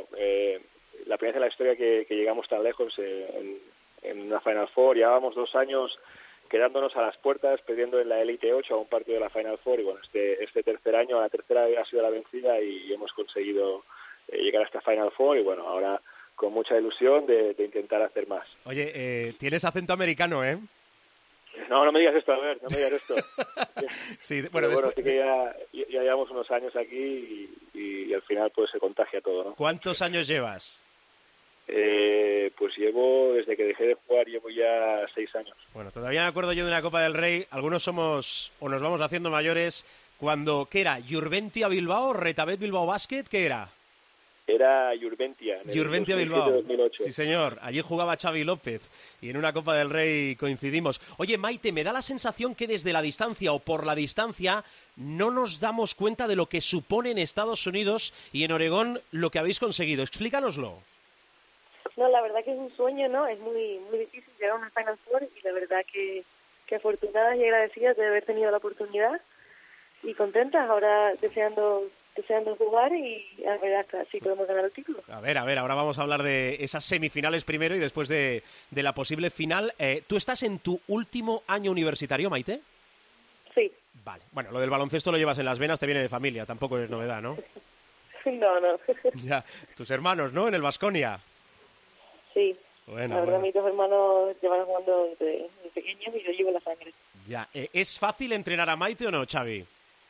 que llegamos tan lejos en una Final Four. Llevábamos 2 años quedándonos a las puertas, perdiendo en la Elite 8 a un partido de la Final Four, y bueno, este tercer año, la tercera ha sido la vencida y hemos conseguido llegar a esta Final Four, y bueno, ahora con mucha ilusión de intentar hacer más. Oye, tienes acento americano, ¿eh? No me digas esto, a ver, no me digas esto. Sí, bueno, sí que ya llevamos unos años aquí y al final pues se contagia todo, ¿no? ¿Cuántos años llevas? Pues desde que dejé de jugar, llevo ya 6 años. Bueno, todavía me acuerdo yo de una Copa del Rey, algunos somos o nos vamos haciendo mayores, ¿qué era? ¿Jurventia Bilbao, Retabet Bilbao Basket? ¿Qué era? Era Jurventia. Jurventia Bilbao. 2008. Sí, señor. Allí jugaba Xavi López y en una Copa del Rey coincidimos. Oye, Maite, me da la sensación que desde la distancia o por la distancia no nos damos cuenta de lo que supone en Estados Unidos y en Oregón lo que habéis conseguido. Explícanoslo. No, la verdad que es un sueño, ¿no? Es muy muy difícil llegar a una Final Four y la verdad que afortunadas y agradecidas de haber tenido la oportunidad y contentas, ahora deseando jugar y a ver hasta si podemos ganar el título. A ver, ahora vamos a hablar de esas semifinales primero y después de la posible final. ¿Tú estás en tu último año universitario, Maite? Sí. Vale, bueno, lo del baloncesto lo llevas en las venas, te viene de familia, tampoco es novedad, ¿no? No. Ya, tus hermanos, ¿no? En el Baskonia. Sí. Bueno, la verdad, mis 2 hermanos llevan jugando desde pequeños y yo llevo la sangre. Ya, ¿es fácil entrenar a Maite o no, Xavi?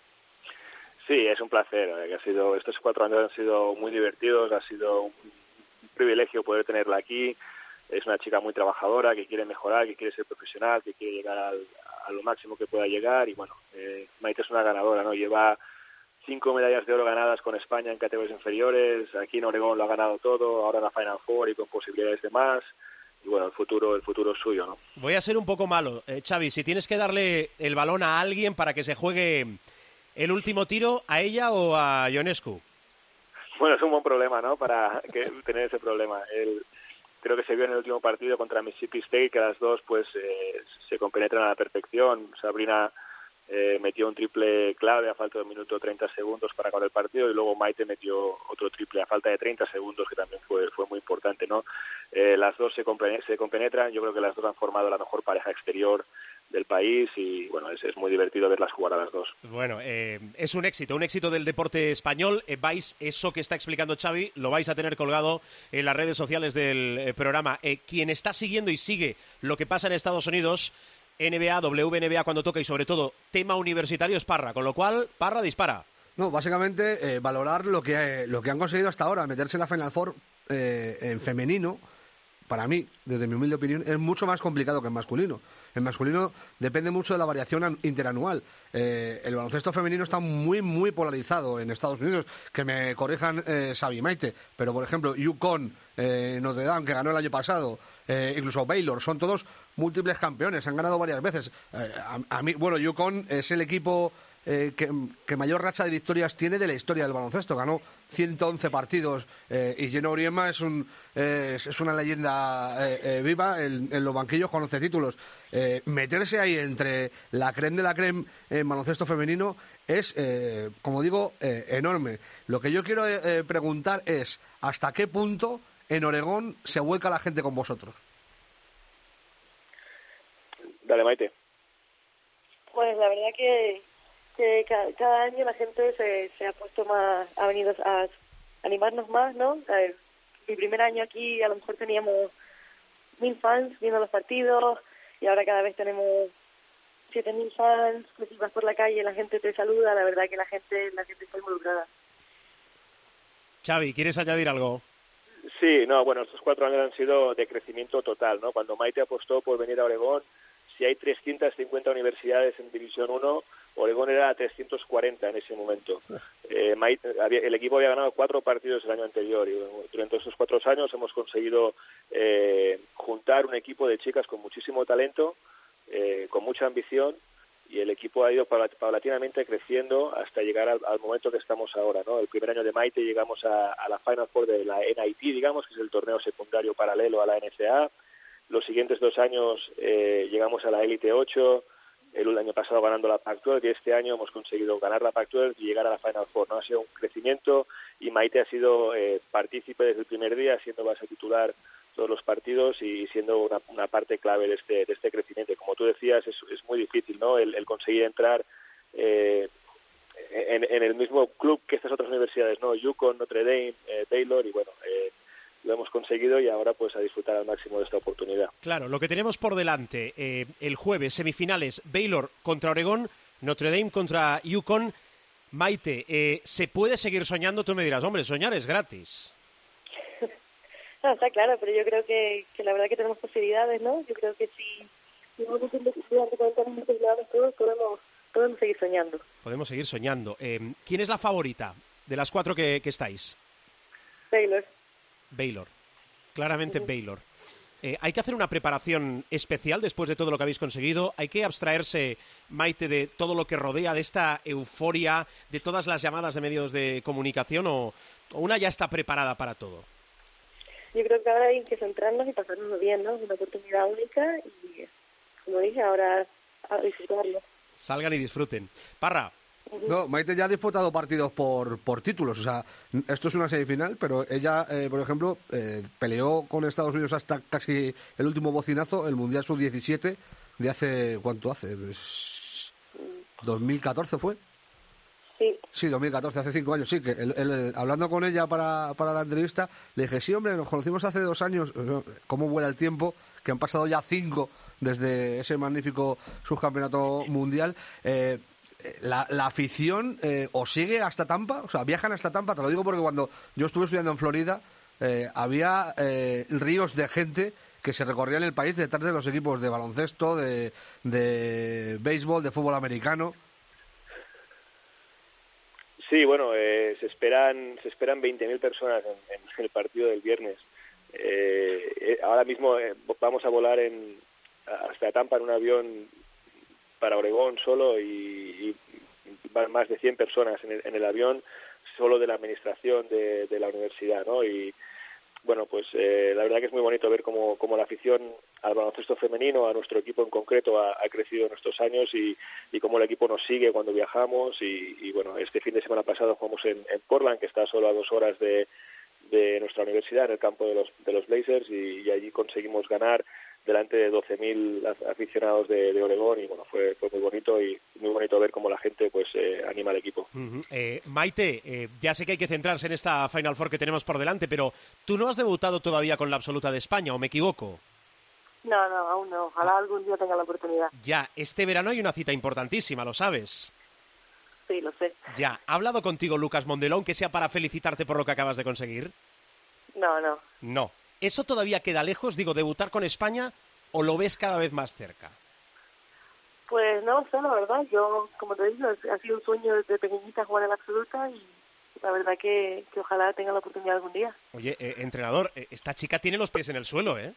Sí, es un placer. Estos 4 años han sido muy divertidos, ha sido un privilegio poder tenerla aquí. Es una chica muy trabajadora, que quiere mejorar, que quiere ser profesional, que quiere llegar a lo máximo que pueda llegar. Y bueno, Maite es una ganadora, ¿no? Lleva 5 medallas de oro ganadas con España en categorías inferiores. Aquí en Oregón lo ha ganado todo, ahora en la Final Four y con posibilidades de más. Y bueno, el futuro es suyo, ¿no? Voy a ser un poco malo, Xavi. Si tienes que darle el balón a alguien para que se juegue el último tiro, ¿a ella o a Ionescu? Bueno, es un buen problema, ¿no? Para tener ese problema. Creo que se vio en el último partido contra Mississippi State que las dos pues se compenetran a la perfección. Sabrina metió un triple clave a falta de 1 minuto 30 segundos para acabar el partido y luego Maite metió otro triple a falta de 30 segundos que también fue muy importante, ¿no? Las dos se compenetran. Yo creo que las dos han formado la mejor pareja exterior del país y bueno, es muy divertido verlas jugar a las dos. Bueno, es un éxito del deporte español. Eso que está explicando Xavi lo vais a tener colgado en las redes sociales del programa. Quien está siguiendo y sigue lo que pasa en Estados Unidos, NBA, WNBA cuando toca y sobre todo tema universitario es Parra, con lo cual Parra dispara. No, básicamente valorar lo que han conseguido hasta ahora, meterse en la Final Four en femenino. Para mí, desde mi humilde opinión, es mucho más complicado que en masculino. En masculino depende mucho de la variación interanual. El baloncesto femenino está muy, muy polarizado en Estados Unidos. Que me corrijan Xavi y Maite, pero por ejemplo, UConn, Notre Dame, que ganó el año pasado, incluso Baylor, son todos múltiples campeones, han ganado varias veces. A mí, bueno, UConn es el equipo que mayor racha de victorias tiene de la historia del baloncesto. Ganó 111 partidos y Geno Auriemma es una leyenda viva en los banquillos con 11 títulos. Meterse ahí entre la creme de la creme en baloncesto femenino es, como digo, enorme. Lo que yo quiero preguntar es ¿hasta qué punto en Oregón se vuelca la gente con vosotros? Dale, Maite. Pues la verdad que cada año la gente se ha puesto más, ha venido a animarnos más, ¿no? Mi primer año aquí a lo mejor teníamos 1000 fans viendo los partidos y ahora cada vez tenemos 7000 fans, que si vas por la calle la gente te saluda, la verdad que la gente está involucrada. Xavi, ¿quieres añadir algo? Sí, no, bueno, estos 4 años han sido de crecimiento total, ¿no? Cuando Maite apostó por venir a Oregón, si hay 350 universidades en División 1, Oregón era 340 en ese momento. El equipo había ganado 4 partidos el año anterior y durante estos 4 años hemos conseguido juntar un equipo de chicas con muchísimo talento, con mucha ambición, y el equipo ha ido paulatinamente creciendo hasta llegar al momento que estamos ahora, ¿no? El primer año de Maite llegamos a la Final Four de la NIT, digamos, que es el torneo secundario paralelo a la NCAA. Los siguientes 2 años llegamos a la Elite 8, el año pasado ganando la Pac-12 y este año hemos conseguido ganar la Pac-12 y llegar a la Final Four, ¿no? Ha sido un crecimiento y Maite ha sido partícipe desde el primer día, siendo base titular todos los partidos y siendo una parte clave de este crecimiento. Como tú decías, es muy difícil, ¿no? El conseguir entrar en el mismo club que estas otras universidades, ¿no? UConn, Notre Dame, Baylor y bueno, lo hemos conseguido y ahora pues a disfrutar al máximo de esta oportunidad. Claro, lo que tenemos por delante, el jueves, semifinales, Baylor contra Oregón, Notre Dame contra UConn. Maite, ¿se puede seguir soñando? Tú me dirás, hombre, soñar es gratis. No, está claro, pero yo creo que la verdad que tenemos posibilidades, ¿no? Yo creo que si vamos durante 40 minutos todos podemos seguir soñando. Podemos seguir soñando. ¿Quién es la favorita de las 4 que estáis? Baylor. Claramente Baylor. ¿Hay que hacer una preparación especial después de todo lo que habéis conseguido? ¿Hay que abstraerse, Maite, de todo lo que rodea, de esta euforia, de todas las llamadas de medios de comunicación, o una ya está preparada para todo? Yo creo que ahora hay que centrarnos y pasarnos bien, ¿no? Es una oportunidad única y, como dije, ahora a disfrutarlo. Salgan y disfruten. Parra. No, Maite ya ha disputado partidos por títulos, o sea, esto es una semifinal, pero ella, por ejemplo, peleó con Estados Unidos hasta casi el último bocinazo, el Mundial Sub-17 de hace, ¿cuánto hace? ¿2014 fue? Sí, 2014, hace 5 años, sí, que hablando con ella para la entrevista, le dije, sí, hombre, nos conocimos hace 2 años, cómo vuela el tiempo, que han pasado ya 5 desde ese magnífico subcampeonato mundial. La afición os sigue hasta Tampa, o sea, viajan hasta Tampa, te lo digo porque cuando yo estuve estudiando en Florida, había ríos de gente que se recorrían el país detrás de los equipos de baloncesto, de béisbol, de fútbol americano. Sí, bueno, se esperan 20.000 personas en el partido del viernes. Ahora mismo vamos a volar hasta Tampa en un avión para Oregón solo y van más de 100 personas en el avión solo de la administración de la universidad, ¿no? Y bueno, pues la verdad que es muy bonito ver cómo la afición al baloncesto femenino, a nuestro equipo en concreto, ha crecido en estos años y cómo el equipo nos sigue cuando viajamos y bueno, este fin de semana pasado jugamos en Portland, que está solo a 2 horas de nuestra universidad, en el campo de los Blazers, y allí conseguimos ganar delante de 12.000 aficionados de Oregón y bueno, fue muy bonito y muy bonito ver cómo la gente pues anima al equipo. Maite, ya sé que hay que centrarse en esta Final Four que tenemos por delante, pero tú no has debutado todavía con la absoluta de España, ¿o me equivoco? No, aún no. Ojalá algún día tenga la oportunidad. Ya, este verano hay una cita importantísima, ¿lo sabes? Sí, lo sé. Ya, ¿ha hablado contigo Lucas Mondelón que sea para felicitarte por lo que acabas de conseguir? No. No. ¿Eso todavía queda lejos, digo, debutar con España, o lo ves cada vez más cerca? Pues no lo sé, la verdad. Yo, como te digo, ha sido un sueño desde pequeñita jugar en la absoluta y la verdad que ojalá tenga la oportunidad algún día. Oye, entrenador, esta chica tiene los pies en el suelo, ¿eh?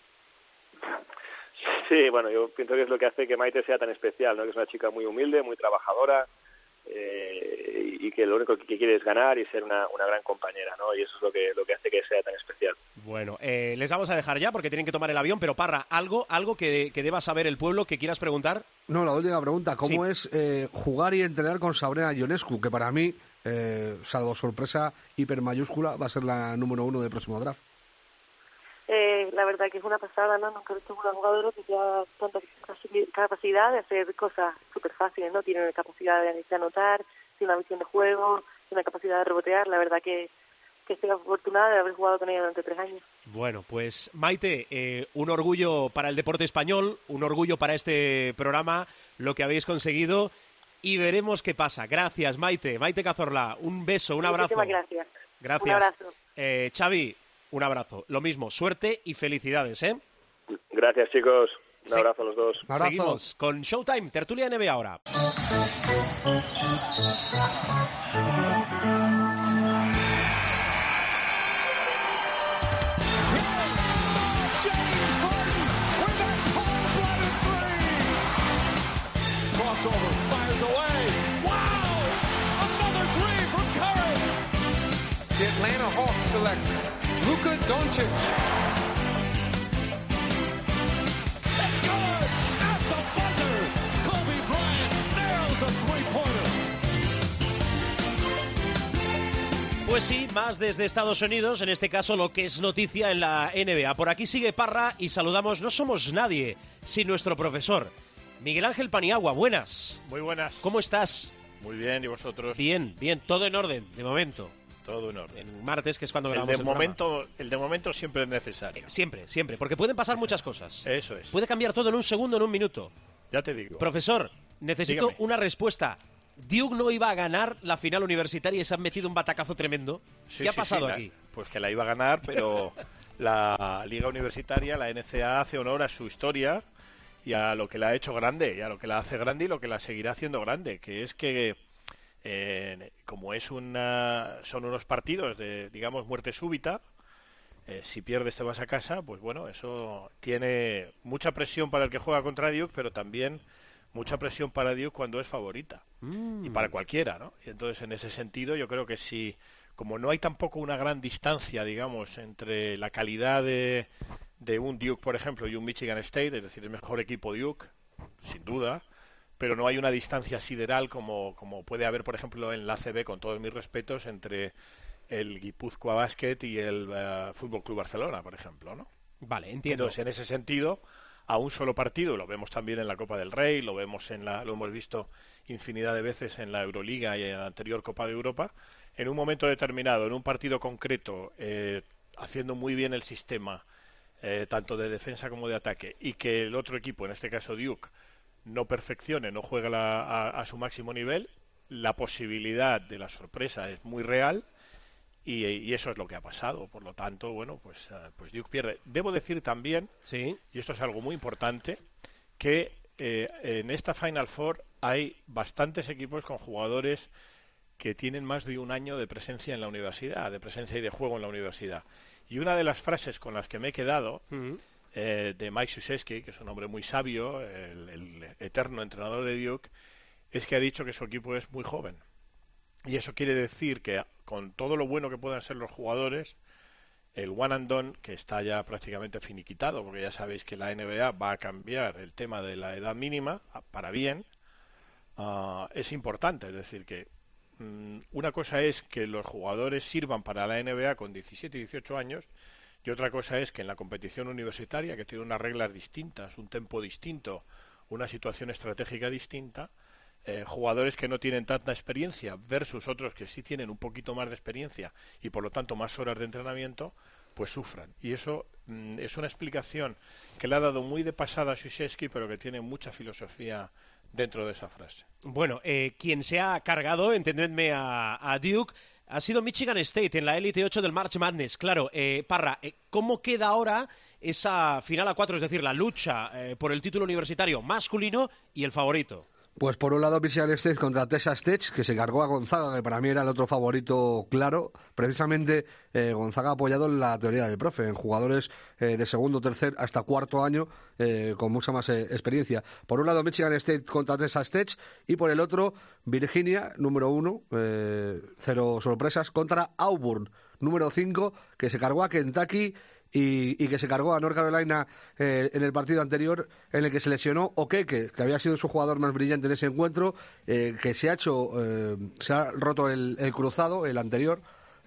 Sí, bueno, yo pienso que es lo que hace que Maite sea tan especial, ¿no? Que es una chica muy humilde, muy trabajadora, y que lo único que quiere es ganar y ser una gran compañera, ¿no? Y eso es lo que hace que sea tan especial. Bueno, les vamos a dejar ya porque tienen que tomar el avión, pero Parra, ¿algo que deba saber el pueblo que quieras preguntar? No, la última pregunta, ¿cómo es jugar y entrenar con Sabrina Ionescu, que para mí, salvo sorpresa hiper mayúscula, va a ser la número 1 del próximo draft? La verdad que es una pasada, ¿no? Nunca he visto una jugadora que tenga tanta capacidad de hacer cosas súper fáciles, ¿no? Tiene una capacidad de anotar, tiene una visión de juego, tiene una capacidad de rebotear. La verdad que estoy afortunada de haber jugado con ella durante 3 años. Bueno, pues Maite, un orgullo para el deporte español, un orgullo para este programa, lo que habéis conseguido, y veremos qué pasa. Gracias, Maite. Maite Cazorla, un beso, un abrazo. Muchísimas gracias. Gracias. Un abrazo. Xavi, un abrazo. Lo mismo, suerte y felicidades, ¿eh? Gracias, chicos. Un abrazo a los dos. Seguimos con Showtime, tertulia NBA ahora. Crossover, fires away. Wow! Another three from Curry. The Atlanta Hawks select Luka Doncic. That's good! At the buzzer, Kobe Bryant nails the three-pointer. Pues sí, más desde Estados Unidos, en este caso lo que es noticia en la NBA. Por aquí sigue Parra y saludamos, no somos nadie sin nuestro profesor, Miguel Ángel Paniagua. Buenas. Muy buenas. ¿Cómo estás? Muy bien, ¿y vosotros? Bien, todo en orden, de momento. Todo en orden. En martes, que es cuando grabamos el de momento siempre es necesario. Siempre, porque pueden pasar muchas cosas. Eso es. Puede cambiar todo en un segundo, en un minuto. Ya te digo. Profesor, necesito Dígame. una respuesta. Duke no iba a ganar la final universitaria y se han metido un batacazo tremendo. Sí, ¿Qué ha sí, pasado sí, aquí? Pues que la iba a ganar, pero la Liga Universitaria, la NCAA, hace honor a su historia y a lo que la ha hecho grande, y a lo que la hace grande y lo que la seguirá haciendo grande, que es que como son unos partidos de, digamos, muerte súbita, si pierdes te vas a casa, pues bueno, eso tiene mucha presión para el que juega contra Duke, pero también mucha presión para Duke cuando es favorita, y para cualquiera, ¿no? Y entonces, en ese sentido, yo creo que si, como no hay tampoco una gran distancia, digamos, entre la calidad de un Duke, por ejemplo, y un Michigan State, es decir, el mejor equipo Duke, sin duda, pero no hay una distancia sideral como puede haber, por ejemplo, en la ACB, con todos mis respetos, entre el Guipúzcoa Basket y el Fútbol Club Barcelona, por ejemplo, ¿no? Vale, entiendo. Entonces, en ese sentido, a un solo partido, lo vemos también en la Copa del Rey, lo hemos visto infinidad de veces en la Euroliga y en la anterior Copa de Europa, en un momento determinado, en un partido concreto, haciendo muy bien el sistema, tanto de defensa como de ataque, y que el otro equipo, en este caso Duke, no perfeccione, no juega a su máximo nivel, la posibilidad de la sorpresa es muy real, y eso es lo que ha pasado. Por lo tanto, bueno, pues Duke pierde. Debo decir también, sí, y esto es algo muy importante, que en esta Final Four hay bastantes equipos con jugadores que tienen más de un año de presencia en la universidad, de presencia y de juego en la universidad. Y una de las frases con las que me he quedado, de Mike Krzyzewski, que es un hombre muy sabio, el eterno entrenador de Duke, es que ha dicho que su equipo es muy joven. Y eso quiere decir que, con todo lo bueno que puedan ser los jugadores, el one and done, que está ya prácticamente finiquitado, porque ya sabéis que la NBA va a cambiar el tema de la edad mínima para bien, es importante. Es decir, que una cosa es que los jugadores sirvan para la NBA con 17 y 18 años, y otra cosa es que en la competición universitaria, que tiene unas reglas distintas, un tempo distinto, una situación estratégica distinta, jugadores que no tienen tanta experiencia versus otros que sí tienen un poquito más de experiencia y por lo tanto más horas de entrenamiento, pues sufran. Y eso es una explicación que le ha dado muy de pasada a Krzyzewski, pero que tiene mucha filosofía dentro de esa frase. Bueno, quien se ha cargado, entendedme, a Duke, ha sido Michigan State en la Elite 8 del March Madness. Claro, Parra, ¿cómo queda ahora esa final a 4, es decir, la lucha por el título universitario masculino y el favorito? Pues por un lado Michigan State contra Texas Tech, que se cargó a Gonzaga, que para mí era el otro favorito claro. Precisamente Gonzaga ha apoyado en la teoría del profe, en jugadores de segundo, tercer, hasta cuarto año, con mucha más experiencia. Por un lado Michigan State contra Texas Tech, y por el otro Virginia, número 1, 0 sorpresas, contra Auburn, número 5, que se cargó a Kentucky y que se cargó a North Carolina en el partido anterior, en el que se lesionó Okeke, que había sido su jugador más brillante en ese encuentro, que se ha roto el cruzado, el anterior,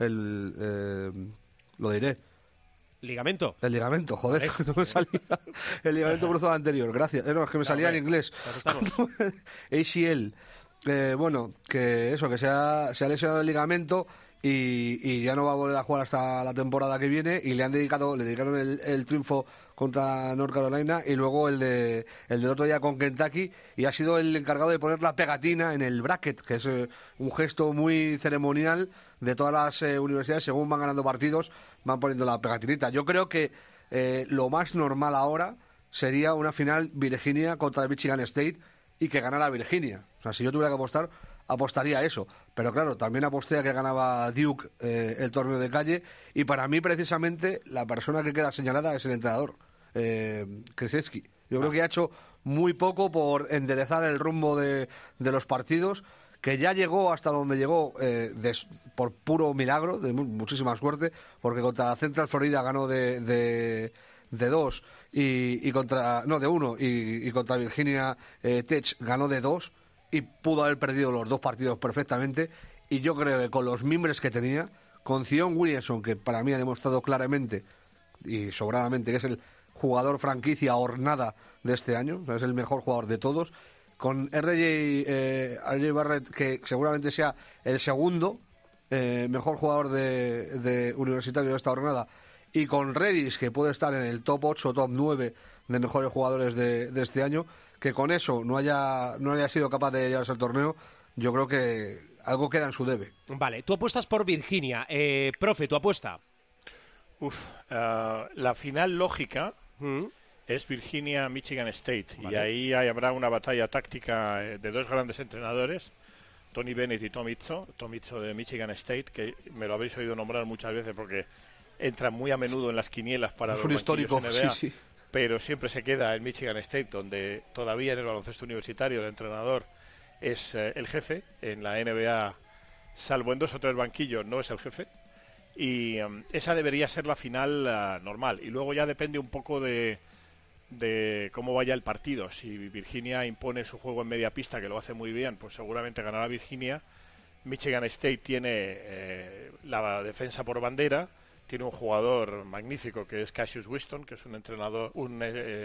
lo diré. ¿Ligamento? El ligamento, joder, ¿vale? No me salía. El ligamento cruzado anterior, gracias. No, es que me salía en inglés. ACL. Bueno, que eso, que se ha lesionado el ligamento y ya no va a volver a jugar hasta la temporada que viene, y le dedicaron el triunfo contra North Carolina y luego el del otro día con Kentucky, y ha sido el encargado de poner la pegatina en el bracket, que es un gesto muy ceremonial de todas las universidades. Según van ganando partidos, van poniendo la pegatinita. Yo creo que lo más normal ahora sería una final Virginia contra Michigan State y que ganara Virginia. O sea, si yo tuviera que apostar, apostaría a eso. Pero claro, también aposté a que ganaba Duke el torneo de calle, y para mí precisamente la persona que queda señalada es el entrenador, Krzyzewski. Yo creo que ha hecho muy poco por enderezar el rumbo de los partidos, que ya llegó hasta donde llegó por puro milagro, de muchísima suerte, porque contra Central Florida ganó de 2 y contra de 1 y contra Virginia Tech ganó de 2, y pudo haber perdido los dos partidos perfectamente. Y yo creo que con los mimbres que tenía, con Zion Williamson, que para mí ha demostrado claramente y sobradamente que es el jugador franquicia hornada de este año, o sea, es el mejor jugador de todos, con RJ Barrett, que seguramente sea el segundo mejor jugador de universitario de esta jornada, y con Reddish, que puede estar en el top 8 o top 9 de mejores jugadores de este año, que con eso no haya sido capaz de llevarse al torneo, yo creo que algo queda en su debe. Vale, tú apuestas por Virginia. Profe, ¿tu apuesta? La final lógica es Virginia-Michigan State. Vale. Y ahí habrá una batalla táctica de dos grandes entrenadores, Tony Bennett y Tom Izzo de Michigan State, que me lo habéis oído nombrar muchas veces porque entra muy a menudo en las quinielas para los histórico, NBA, sí. Pero siempre se queda en Michigan State, donde todavía en el baloncesto universitario el entrenador es el jefe. En la NBA, salvo en 2 o 3 banquillos, no es el jefe. Y esa debería ser la final normal. Y luego ya depende un poco de cómo vaya el partido. Si Virginia impone su juego en media pista, que lo hace muy bien, pues seguramente ganará Virginia. Michigan State tiene la defensa por bandera, tiene un jugador magnífico que es Cassius Winston, que es un entrenador, un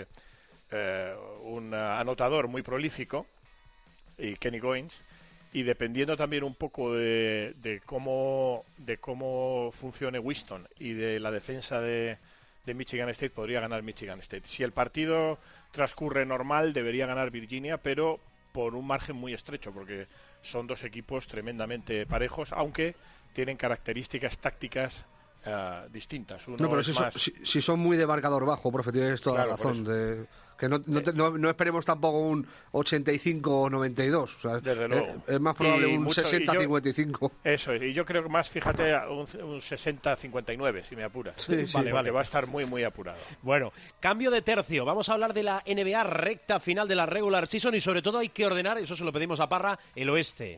anotador muy prolífico, y Kenny Goins. Y dependiendo también un poco de cómo funcione Winston y de la defensa de Michigan State, podría ganar Michigan State. Si el partido transcurre normal, debería ganar Virginia, pero por un margen muy estrecho, porque son dos equipos tremendamente parejos, aunque tienen características tácticas distintas. Uno pero si son muy de marcador bajo, profe, tienes toda la razón. Que no esperemos tampoco un 85-92. O sea, desde luego. Es más probable un 60-55. Eso es, y yo creo que más, fíjate, un 60-59, si me apuras. Sí, vale, va a estar muy, muy apurado. Bueno, cambio de tercio. Vamos a hablar de la NBA, recta final de la regular season, y sobre todo hay que ordenar, eso se lo pedimos a Parra, el oeste.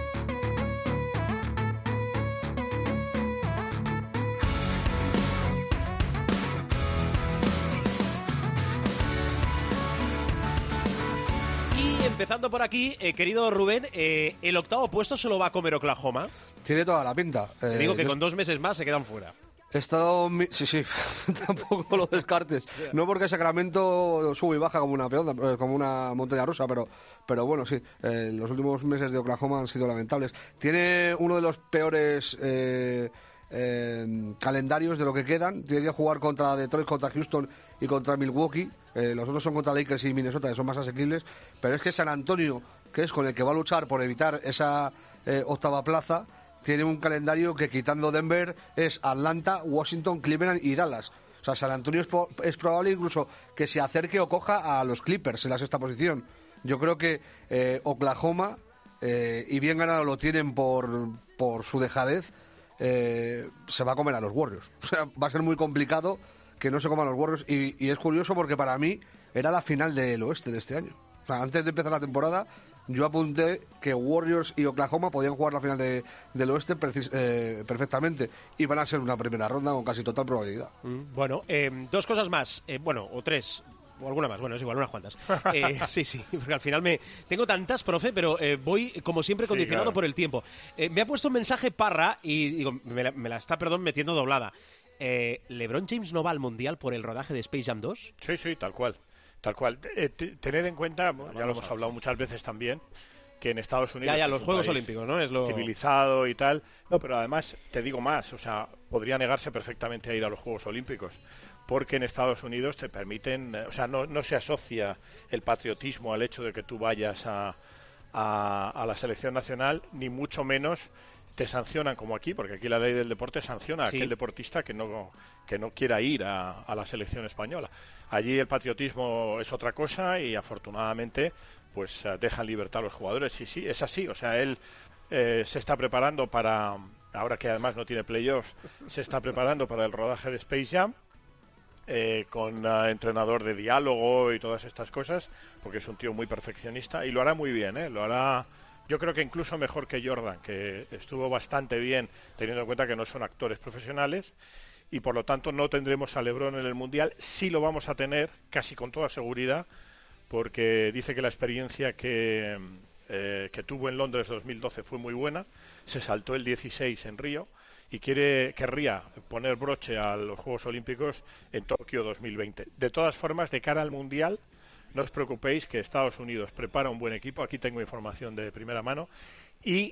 Empezando por aquí, querido Rubén, ¿el octavo puesto se lo va a comer Oklahoma? Tiene toda la pinta. Te digo que con 2 meses más se quedan fuera. He estado... Sí, tampoco lo descartes. No porque Sacramento sube y baja como una peonda, como una montaña rusa, pero bueno, sí, los últimos meses de Oklahoma han sido lamentables. Tiene uno de los peores calendarios de lo que quedan. Tiene que jugar contra Detroit, contra Houston y contra Milwaukee. Los otros son contra Lakers y Minnesota, que son más asequibles, pero es que San Antonio, que es con el que va a luchar por evitar esa octava plaza, tiene un calendario que, quitando Denver, es Atlanta, Washington, Cleveland y Dallas. O sea, San Antonio es probable incluso que se acerque o coja a los Clippers en la sexta posición. Yo creo que Oklahoma, y bien ganado lo tienen por su dejadez, se va a comer a los Warriors. O sea, va a ser muy complicado que no se coman los Warriors, y es curioso porque para mí era la final del oeste de este año. O sea, antes de empezar la temporada yo apunté que Warriors y Oklahoma podían jugar la final del oeste perfectamente, y van a ser una primera ronda con casi total probabilidad. Bueno, 2 cosas más, o 3, o alguna más, bueno, es igual, unas cuantas. Sí, porque al final tengo tantas, profe, pero voy, como siempre, condicionado por el tiempo. Me ha puesto un mensaje Parra y digo, me la está, metiendo doblada. ¿LeBron James no va al Mundial por el rodaje de Space Jam 2? Sí, tal cual. Tened en cuenta, ya lo hemos hablado muchas veces también, que en Estados Unidos... Ya, los Juegos Olímpicos, ¿no? Es lo civilizado y tal. No, pero además, te digo más, o sea, podría negarse perfectamente a ir a los Juegos Olímpicos, porque en Estados Unidos te permiten... O sea, no se asocia el patriotismo al hecho de que tú vayas a la selección nacional, ni mucho menos te sancionan como aquí, porque aquí la ley del deporte sanciona a aquel deportista que no quiera ir a la selección española. Allí el patriotismo es otra cosa, y afortunadamente pues dejan libertad a los jugadores. Y sí, es así. O sea, él se está preparando para, ahora que además no tiene playoffs, se está preparando para el rodaje de Space Jam, con entrenador de diálogo y todas estas cosas, porque es un tío muy perfeccionista, y lo hará muy bien, lo hará... Yo creo que incluso mejor que Jordan, que estuvo bastante bien, teniendo en cuenta que no son actores profesionales, y por lo tanto no tendremos a LeBron en el Mundial. Sí lo vamos a tener, casi con toda seguridad, porque dice que la experiencia que tuvo en Londres 2012 fue muy buena, se saltó el 16 en Río, y querría poner broche a los Juegos Olímpicos en Tokio 2020. De todas formas, de cara al Mundial, no os preocupéis, que Estados Unidos prepara un buen equipo. Aquí tengo información de primera mano. Y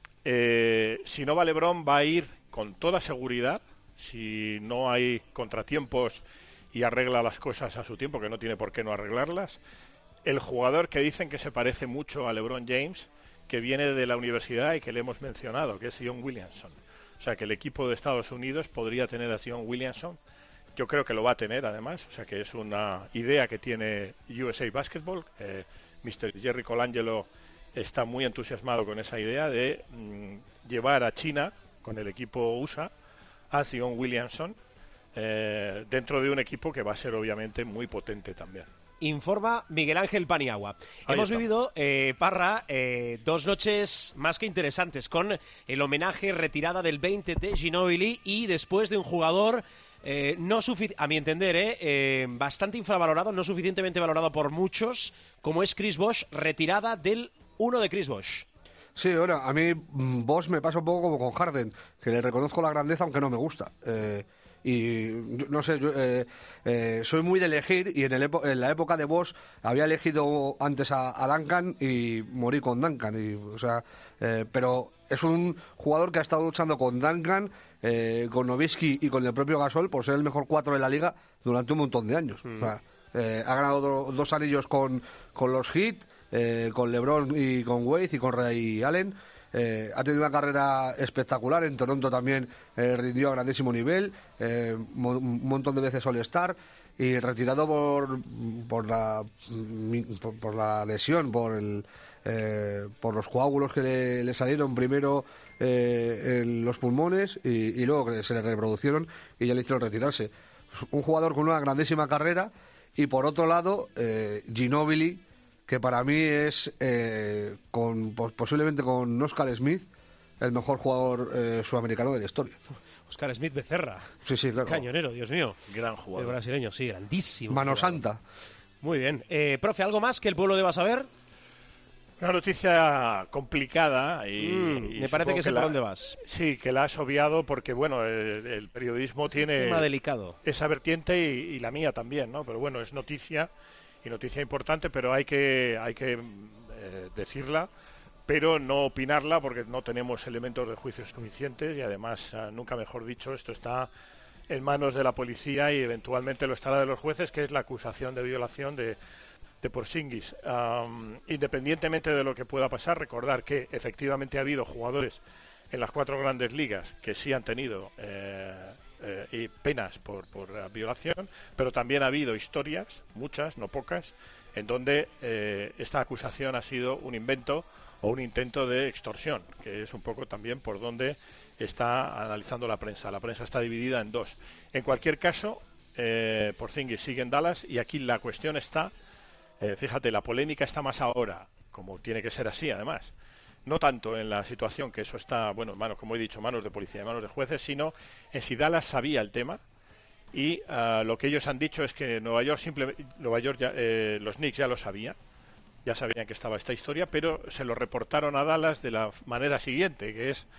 si no va LeBron, va a ir con toda seguridad, si no hay contratiempos y arregla las cosas a su tiempo, que no tiene por qué no arreglarlas, el jugador que dicen que se parece mucho a LeBron James, que viene de la universidad y que le hemos mencionado, que es Zion Williamson. O sea que el equipo de Estados Unidos podría tener a Zion Williamson. Yo creo que lo va a tener además, o sea que es una idea que tiene USA Basketball. Mr. Jerry Colangelo está muy entusiasmado con esa idea de llevar a China con el equipo USA a Zion Williamson dentro de un equipo que va a ser obviamente muy potente también. Informa Miguel Ángel Paniagua. Hemos vivido, Parra, 2 noches más que interesantes, con el homenaje retirada del 20 de Ginóbili y después de un jugador, a mi entender, bastante infravalorado, no suficientemente valorado por muchos, como es Chris Bosh, retirada del 1 de Chris Bosh. Sí, bueno, a mí Bosh me pasa un poco como con Harden, que le reconozco la grandeza aunque no me gusta. Y no sé, yo soy muy de elegir y en la época de Bosh había elegido antes a Duncan y morí con Duncan. Pero es un jugador que ha estado luchando con Duncan, con Nowitzki y con el propio Gasol por ser el mejor 4 de la liga durante un montón de años. O sea, ha ganado 2 anillos con los Heat, con LeBron y con Wade y con Ray Allen. Ha tenido una carrera espectacular. En Toronto también rindió a grandísimo nivel, un montón de veces All-Star, y retirado por la lesión, por los coágulos que le salieron primero en los pulmones y luego que se le reproducieron y ya le hicieron retirarse. Un jugador con una grandísima carrera. Y por otro lado, Ginóbili, que para mí es, posiblemente con Oscar Smith, el mejor jugador sudamericano de la historia. Oscar Smith Becerra. Sí, claro. Cañonero, Dios mío. Gran jugador. El brasileño, sí, grandísimo. Mano jugador. Santa. Muy bien. Profe, ¿algo más que el pueblo deba saber? Una noticia complicada y me parece que sé por dónde vas. Sí, que la has obviado porque, bueno, el periodismo tiene... Un tema delicado. Esa vertiente y la mía también, ¿no? Pero bueno, es noticia... y noticia importante, pero hay que decirla, pero no opinarla porque no tenemos elementos de juicio suficientes y además, nunca mejor dicho, esto está en manos de la policía y eventualmente lo estará de los jueces, que es la acusación de violación de Porzingis. Independientemente de lo que pueda pasar, recordar que efectivamente ha habido jugadores en las 4 grandes ligas que sí han tenido y penas por violación, pero también ha habido historias, muchas, no pocas, en donde esta acusación ha sido un invento o un intento de extorsión, que es un poco también por donde está analizando la prensa. La prensa está dividida en 2. En cualquier caso, Porzingis sigue en Dallas y aquí la cuestión está, fíjate, la polémica está más ahora, como tiene que ser así además, no tanto en la situación, que eso está, bueno, en manos, como he dicho, manos de policía, en manos de jueces, sino en si Dallas sabía el tema y lo que ellos han dicho es que Nueva York los Knicks ya lo sabían, ya sabían que estaba esta historia, pero se lo reportaron a Dallas de la manera siguiente, que es,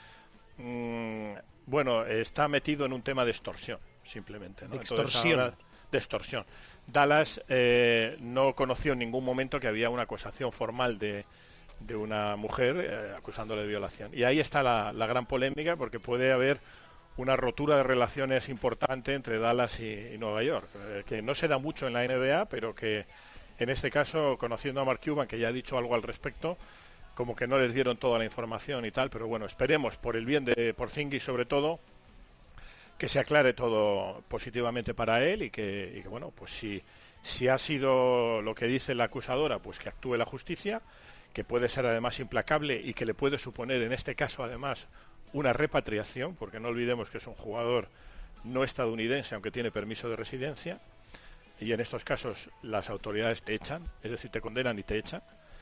bueno, está metido en un tema de extorsión, simplemente, ¿no? Extorsión. De extorsión. Dallas no conoció en ningún momento que había una acusación formal de una mujer acusándole de violación. Y ahí está la gran polémica, porque puede haber una rotura de relaciones importante entre Dallas y Nueva York, que no se da mucho en la NBA, pero que en este caso, conociendo a Mark Cuban, que ya ha dicho algo al respecto, como que no les dieron toda la información y tal, pero bueno, esperemos, por el bien de Porzingis sobre todo, que se aclare todo positivamente para él y que bueno, pues si ha sido lo que dice la acusadora, pues que actúe la justicia, que puede ser además implacable y que le puede suponer en este caso además una repatriación, porque no olvidemos que es un jugador no estadounidense, aunque tiene permiso de residencia, y en estos casos las autoridades te echan, es decir, te condenan y te echan,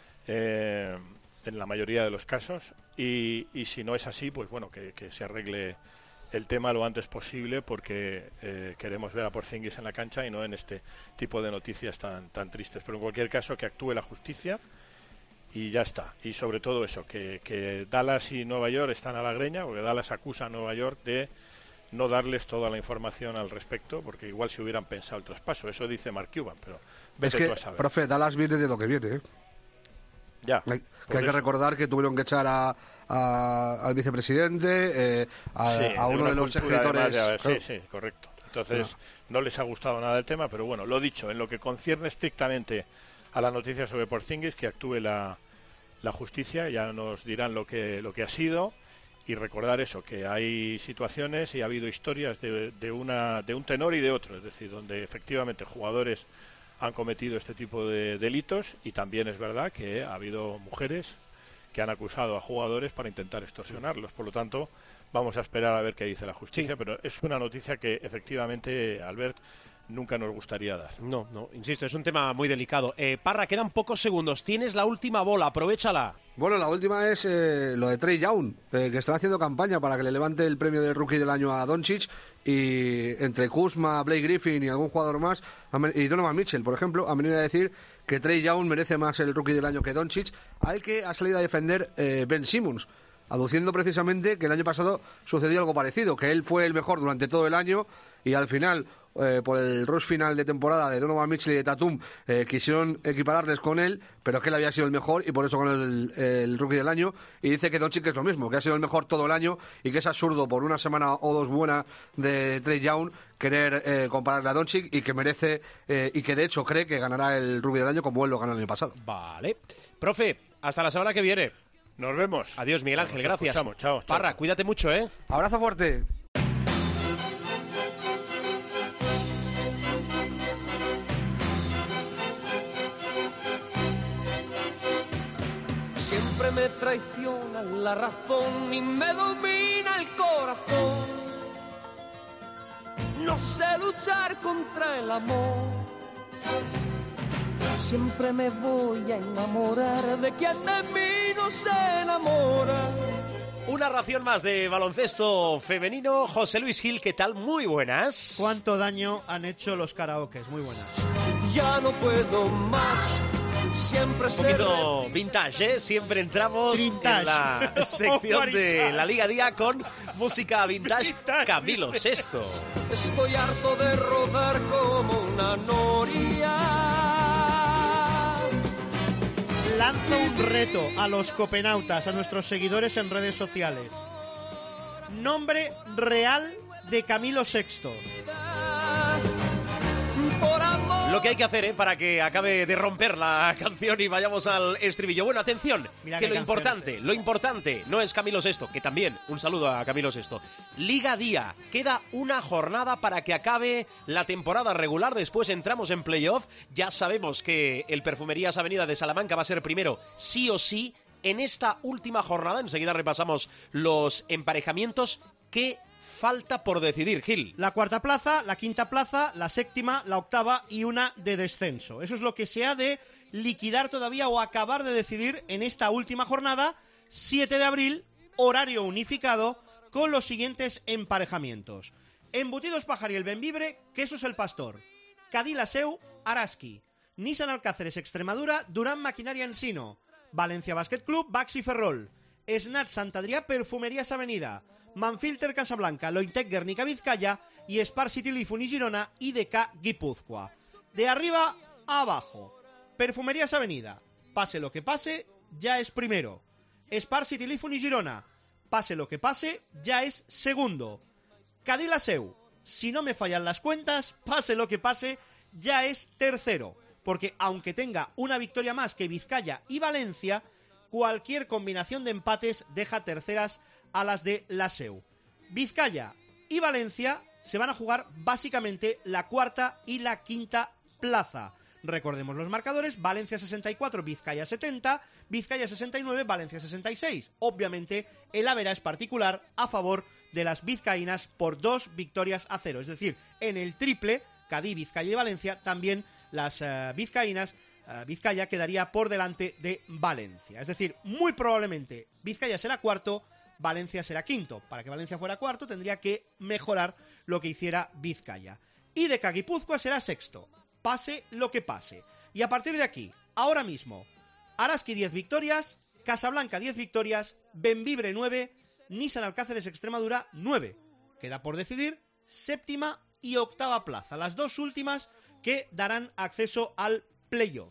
en la mayoría de los casos, y si no es así, pues bueno, que se arregle el tema lo antes posible, porque queremos ver a Porzingis en la cancha y no en este tipo de noticias tan tristes. Pero en cualquier caso, que actúe la justicia y ya está. Y sobre todo eso, que Dallas y Nueva York están a la greña, porque Dallas acusa a Nueva York de no darles toda la información al respecto, porque igual si hubieran pensado el traspaso. Eso dice Mark Cuban, pero vete tú a saber. Profe, Dallas viene de lo que viene, ¿eh? Ya. Hay que recordar que tuvieron que echar al vicepresidente, a uno de los escritores. Sí, correcto. Entonces, no les ha gustado nada el tema, pero bueno, lo dicho, en lo que concierne estrictamente a la noticia sobre Porzingis, que actúe la justicia, ya nos dirán lo que ha sido, y recordar eso, que hay situaciones y ha habido historias de un tenor y de otro, es decir, donde efectivamente jugadores han cometido este tipo de delitos, y también es verdad que ha habido mujeres que han acusado a jugadores para intentar extorsionarlos. Por lo tanto, vamos a esperar a ver qué dice la justicia, sí. Pero es una noticia que efectivamente, Albert, nunca nos gustaría dar. No, insisto, es un tema muy delicado. Parra, quedan pocos segundos, tienes la última bola, aprovéchala. Bueno, la última es lo de Trae Young, que están haciendo campaña para que le levante el premio de Rookie del Año a Doncic, y entre Kuzma, Blake Griffin y algún jugador más, y Donovan Mitchell, por ejemplo, han venido a decir que Trae Young merece más el Rookie del Año que Doncic, al que ha salido a defender Ben Simmons, aduciendo precisamente que el año pasado sucedió algo parecido, que él fue el mejor durante todo el año y al final, por el rush final de temporada de Donovan Mitchell y de Tatum, quisieron equipararles con él, pero que él había sido el mejor y por eso ganó el Rookie del Año. Y dice que Doncic es lo mismo, que ha sido el mejor todo el año y que es absurdo por una semana o dos buena de Trae Young querer compararle a Doncic, y que merece y que de hecho cree que ganará el Rookie del Año como él lo ganó el año pasado. Vale. Profe, hasta la semana que viene. Nos vemos. Adiós, Miguel Ángel, gracias. Chao. Parra, cuídate mucho, ¿eh? Abrazo fuerte. Siempre me traiciona la razón y me domina el corazón. No sé luchar contra el amor. Siempre me voy a enamorar de quien de mí no se enamora. Una ración más de baloncesto femenino. José Luis Gil, ¿qué tal? Muy buenas. ¿Cuánto daño han hecho los karaokes? Muy buenas. Ya no puedo más. Siempre un poquito vintage, ¿eh? Siempre entramos vintage. En la sección de la Liga Día con música vintage. Camilo Sesto. Estoy harto de rodar como una noria. Lanzo un reto a los copenautas, a nuestros seguidores en redes sociales. Nombre real de Camilo Sexto. Lo que hay que hacer, para que acabe de romper la canción y vayamos al estribillo. Bueno, atención, mira que lo importante no es Camilo Sesto, que también, un saludo a Camilo Sesto. Liga Día, queda una jornada para que acabe la temporada regular, después entramos en playoff. Ya sabemos que el Perfumerías Avenida de Salamanca va a ser primero, sí o sí, en esta última jornada. Enseguida repasamos los emparejamientos. ¿Qué falta por decidir, Gil? La cuarta plaza, la quinta plaza, la séptima, la octava y una de descenso. Eso es lo que se ha de liquidar todavía o acabar de decidir en esta última jornada, 7 de abril, horario unificado, con los siguientes emparejamientos. Embutidos Pajariel Benvibre, Quesos El Pastor, Cadila Seu, Araski, Nissan Alcáceres Extremadura, Durán Maquinaria Ensino, Valencia Basket Club, Baxi Ferrol, Snat Sant Adrià, Perfumerías Avenida, Manfilter Casablanca, Lointec Guernica Vizcaya y Spar City Lifun y Girona, IDK Guipúzcoa. De arriba a abajo, Perfumerías Avenida, pase lo que pase, ya es primero. Spar City Lifun y Girona, pase lo que pase, ya es segundo. Cadila Seu, si no me fallan las cuentas, pase lo que pase, ya es tercero. Porque aunque tenga una victoria más que Vizcaya y Valencia, cualquier combinación de empates deja terceras a las de la Seu. Vizcaya y Valencia se van a jugar básicamente la cuarta y la quinta plaza. Recordemos los marcadores: Valencia 64, Vizcaya 70, Vizcaya 69, Valencia 66. Obviamente el average particular a favor de las vizcaínas por 2-0. Es decir, en el triple, Cádiz, Vizcaya y Valencia, también las vizcaínas, Vizcaya quedaría por delante de Valencia. Es decir, muy probablemente Vizcaya será cuarto, Valencia será quinto. Para que Valencia fuera cuarto tendría que mejorar lo que hiciera Vizcaya. Y de Guipúzcoa será sexto, pase lo que pase. Y a partir de aquí, ahora mismo, Araski 10 victorias, Casablanca 10 victorias, Benvibre 9, Nissan Alcáceres Extremadura 9. Queda por decidir séptima y octava plaza, las dos últimas que darán acceso al playoff.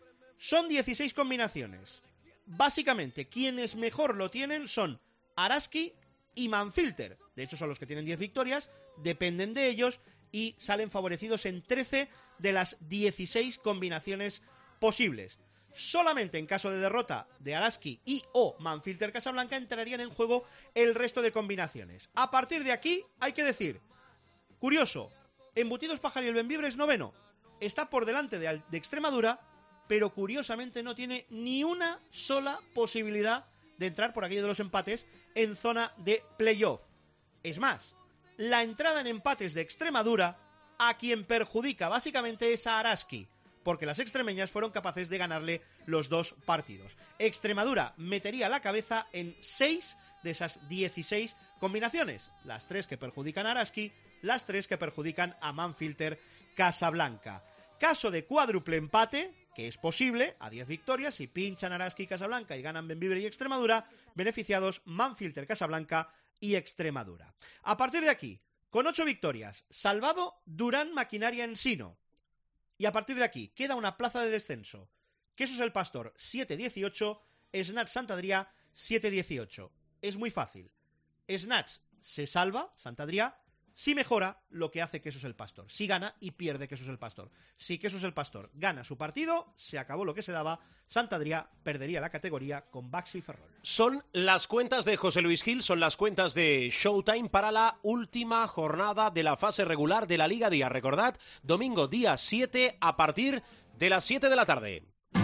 Son 16 combinaciones. Básicamente, quienes mejor lo tienen son Araski y Manfilter. De hecho, son los que tienen 10 victorias, dependen de ellos y salen favorecidos en 13 de las 16 combinaciones posibles. Solamente en caso de derrota de Araski y o Manfilter Casablanca entrarían en juego el resto de combinaciones. A partir de aquí, hay que decir, curioso, Embutidos Pajar y el Bembibre es noveno. Está por delante de Extremadura, pero curiosamente no tiene ni una sola posibilidad de entrar por aquello de los empates en zona de playoff. Es más, la entrada en empates de Extremadura a quien perjudica básicamente es a Araski, porque las extremeñas fueron capaces de ganarle los 2 partidos. Extremadura metería la cabeza en 6 de esas 16 combinaciones, las 3 que perjudican a Araski, las 3 que perjudican a Manfilter Casablanca. Caso de cuádruple empate, que es posible, a 10 victorias, si pinchan Araski y Casablanca y ganan Bembibre y Extremadura, beneficiados Manfilter Casablanca y Extremadura. A partir de aquí, con 8 victorias, salvado Durán Maquinaria Ensino. Y a partir de aquí, queda una plaza de descenso. Quesos El Pastor, 7-18, Snatch Sant Adrià, 7-18. Es muy fácil. Snatch se salva, Sant Adrià, si mejora lo que hace Quesos El Pastor. Si gana y pierde Quesos El Pastor. Si Quesos El Pastor gana su partido, se acabó lo que se daba. Sant Adrià perdería la categoría con Baxi y Ferrol. Son las cuentas de José Luis Gil, son las cuentas de Showtime para la última jornada de la fase regular de la Liga Día. Recordad, domingo día 7 a partir de las 7 de la tarde.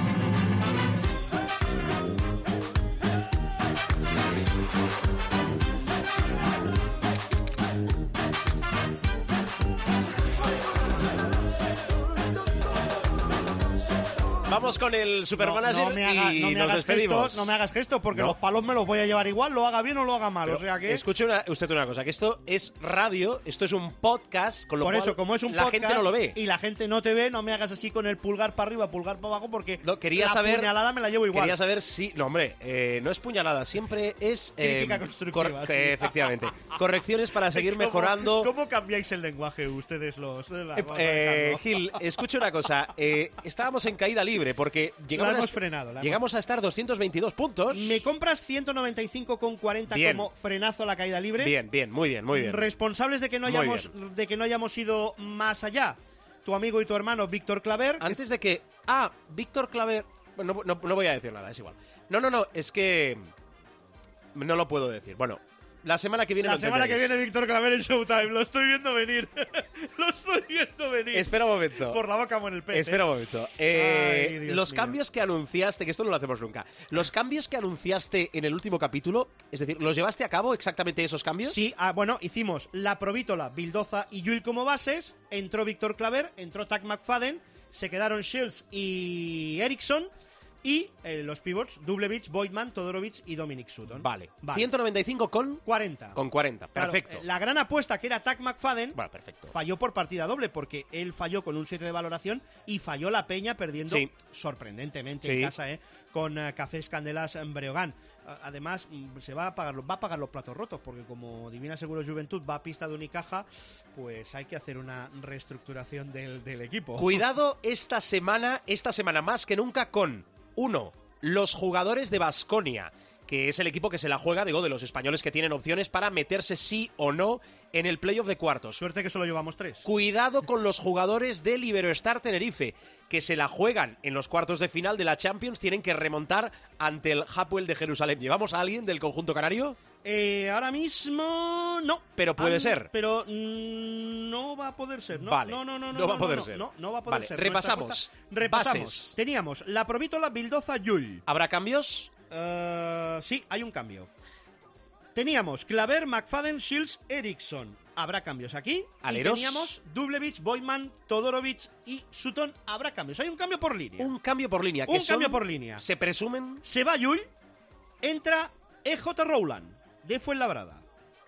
Vamos con el Supermanager y nos despedimos. No me hagas gesto, porque los palos me los voy a llevar igual, lo haga bien o lo haga mal. Pero o sea que... Escuche usted una cosa, que esto es radio, esto es un podcast, con lo Por cual eso, como es un la podcast gente no lo ve. y la gente no te ve, no me hagas así con el pulgar para arriba, pulgar para abajo, porque No, quería la saber, puñalada me la llevo igual. Quería saber si... No, hombre, no es puñalada, siempre es... Crítica constructiva, sí. Efectivamente. Correcciones para seguir mejorando. ¿Cómo cambiáis el lenguaje ustedes los...? Gil, escuche una cosa. Estábamos en caída libre porque llegamos a estar 222 puntos. ¿Me compras 195,40 como frenazo a la caída libre? Bien, muy bien. Responsables de que no hayamos ido más allá, tu amigo y tu hermano Víctor Claver. Antes de que... Víctor Claver... No voy a decir nada, es igual. No, es que... No lo puedo decir. Bueno, la semana que viene... La semana que viene Víctor Claver en Showtime. Lo estoy viendo venir. Espera un momento. Por la boca o en el pez. Espera un momento. Los cambios que anunciaste, que esto no lo hacemos nunca, los cambios que anunciaste en el último capítulo, es decir, ¿los llevaste a cabo exactamente esos cambios? Sí, bueno, hicimos la Provítola, Bildoza y Llull como bases, entró Víctor Claver, entró Tack McFadden, se quedaron Shields y Eriksson, y los pivots, Dublevich, Voigtman, Todorovic y Dominic Sutton. Vale. 195 con 40. Con 40, perfecto. Claro, la gran apuesta que era Tack McFadden perfecto. Falló por partida doble, porque él falló con un 7 de valoración y falló la Peña perdiendo sorprendentemente en casa, con Cafés Candelas en Breogán. Además, va a pagar los platos rotos, porque como Divina Seguros Juventud va a pista de Unicaja, pues hay que hacer una reestructuración del equipo. Cuidado esta semana más que nunca con... 1. Los jugadores de Baskonia, que es el equipo que se la juega, de los españoles que tienen opciones para meterse sí o no en el playoff de cuartos. Suerte que solo llevamos 3. Cuidado con los jugadores del Iberoestar Tenerife, que se la juegan en los cuartos de final de la Champions, tienen que remontar ante el Hapoel de Jerusalén. ¿Llevamos a alguien del conjunto canario? Ahora mismo no. Pero puede ser. Pero no va a poder ser. No, vale. No va a poder ser. No va a poder ser. Repasamos. Bases. Teníamos la Provítola, Bildoza, Llull. ¿Habrá cambios? Sí, hay un cambio. Teníamos Claver, McFadden, Shields, Eriksson. Habrá cambios aquí. Aleros. Y teníamos Dublevich, Voigtman, Todorovic y Sutton. Habrá cambios. Hay un cambio por línea. Un cambio por línea. ¿Se presumen? Se va Llull. Entra EJ Rowland de Fuenlabrada.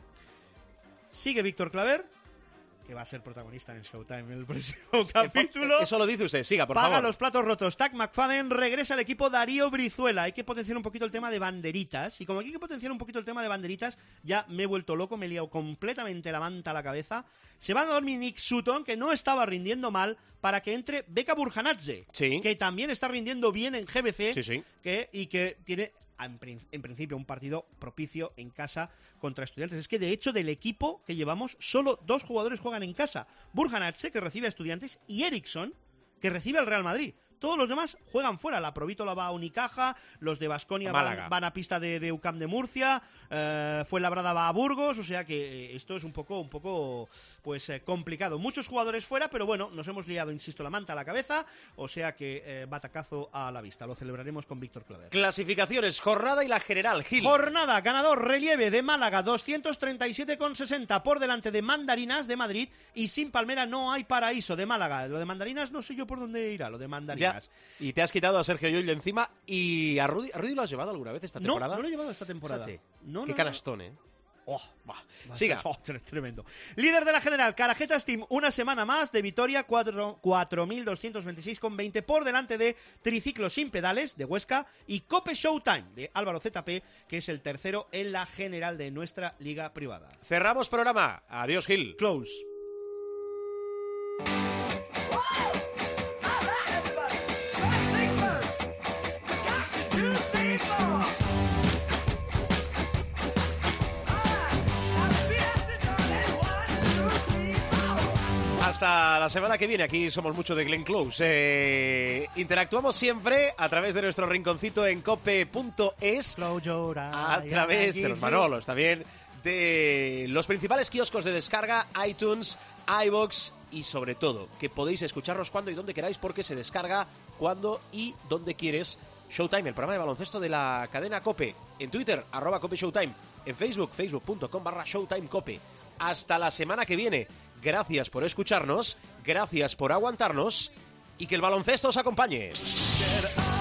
Sigue Víctor Claver, que va a ser protagonista en Showtime en el próximo capítulo. Eso lo dice usted, siga, por favor. Paga los platos rotos. Tack McFadden, regresa al equipo Darío Brizuela. Hay que potenciar un poquito el tema de banderitas. Y como aquí hay que potenciar un poquito el tema de banderitas, ya me he vuelto loco, me he liado completamente la manta a la cabeza. Se va a Dominic Sutton, que no estaba rindiendo mal, para que entre Beka Burjanadze, que también está rindiendo bien en GBC, y que tiene... En principio un partido propicio en casa contra Estudiantes. Es que de hecho del equipo que llevamos solo 2 jugadores juegan en casa. Burjanadze, que recibe a Estudiantes, y Eriksson, que recibe al Real Madrid. todos los demás juegan fuera. La Provítola va a Unicaja, los de Baskonia van a pista de UCAM de Murcia, Fuenlabrada va a Burgos, o sea que esto es un poco pues complicado. Muchos jugadores fuera, pero bueno, nos hemos liado, insisto, la manta a la cabeza, o sea que batacazo a la vista. Lo celebraremos con Víctor Claver. Clasificaciones, jornada y la general, Gil. Jornada, ganador Relieve de Málaga, 237,60 por delante de Mandarinas de Madrid, y sin Palmera no hay paraíso de Málaga. Lo de Mandarinas no sé yo por dónde irá, lo de Mandarinas. Ya. Y te has quitado a Sergio Llull de encima, y a Rudy lo has llevado alguna vez esta temporada. No lo he llevado esta temporada. Qué canastón, ¿eh? Siga. Tremendo. Líder de la general, Carajetas Team, una semana más de victoria, 4.226,20 por delante de Triciclo Sin Pedales de Huesca y Cope Showtime de Álvaro ZP, que es el tercero en la general de nuestra liga privada. Cerramos programa. Adiós, Gil. Close. Hasta la semana que viene, aquí somos mucho de Glenn Close. Interactuamos siempre a través de nuestro rinconcito en cope.es, a través de los Manolos también, de los principales kioscos de descarga, iTunes, iVoox, y sobre todo, que podéis escucharnos cuando y donde queráis, porque se descarga cuando y donde quieres. Showtime, el programa de baloncesto de la cadena COPE, en Twitter, @COPE Showtime, en Facebook, facebook.com/ShowtimeCope. Hasta la semana que viene. Gracias por escucharnos, gracias por aguantarnos y que el baloncesto os acompañe.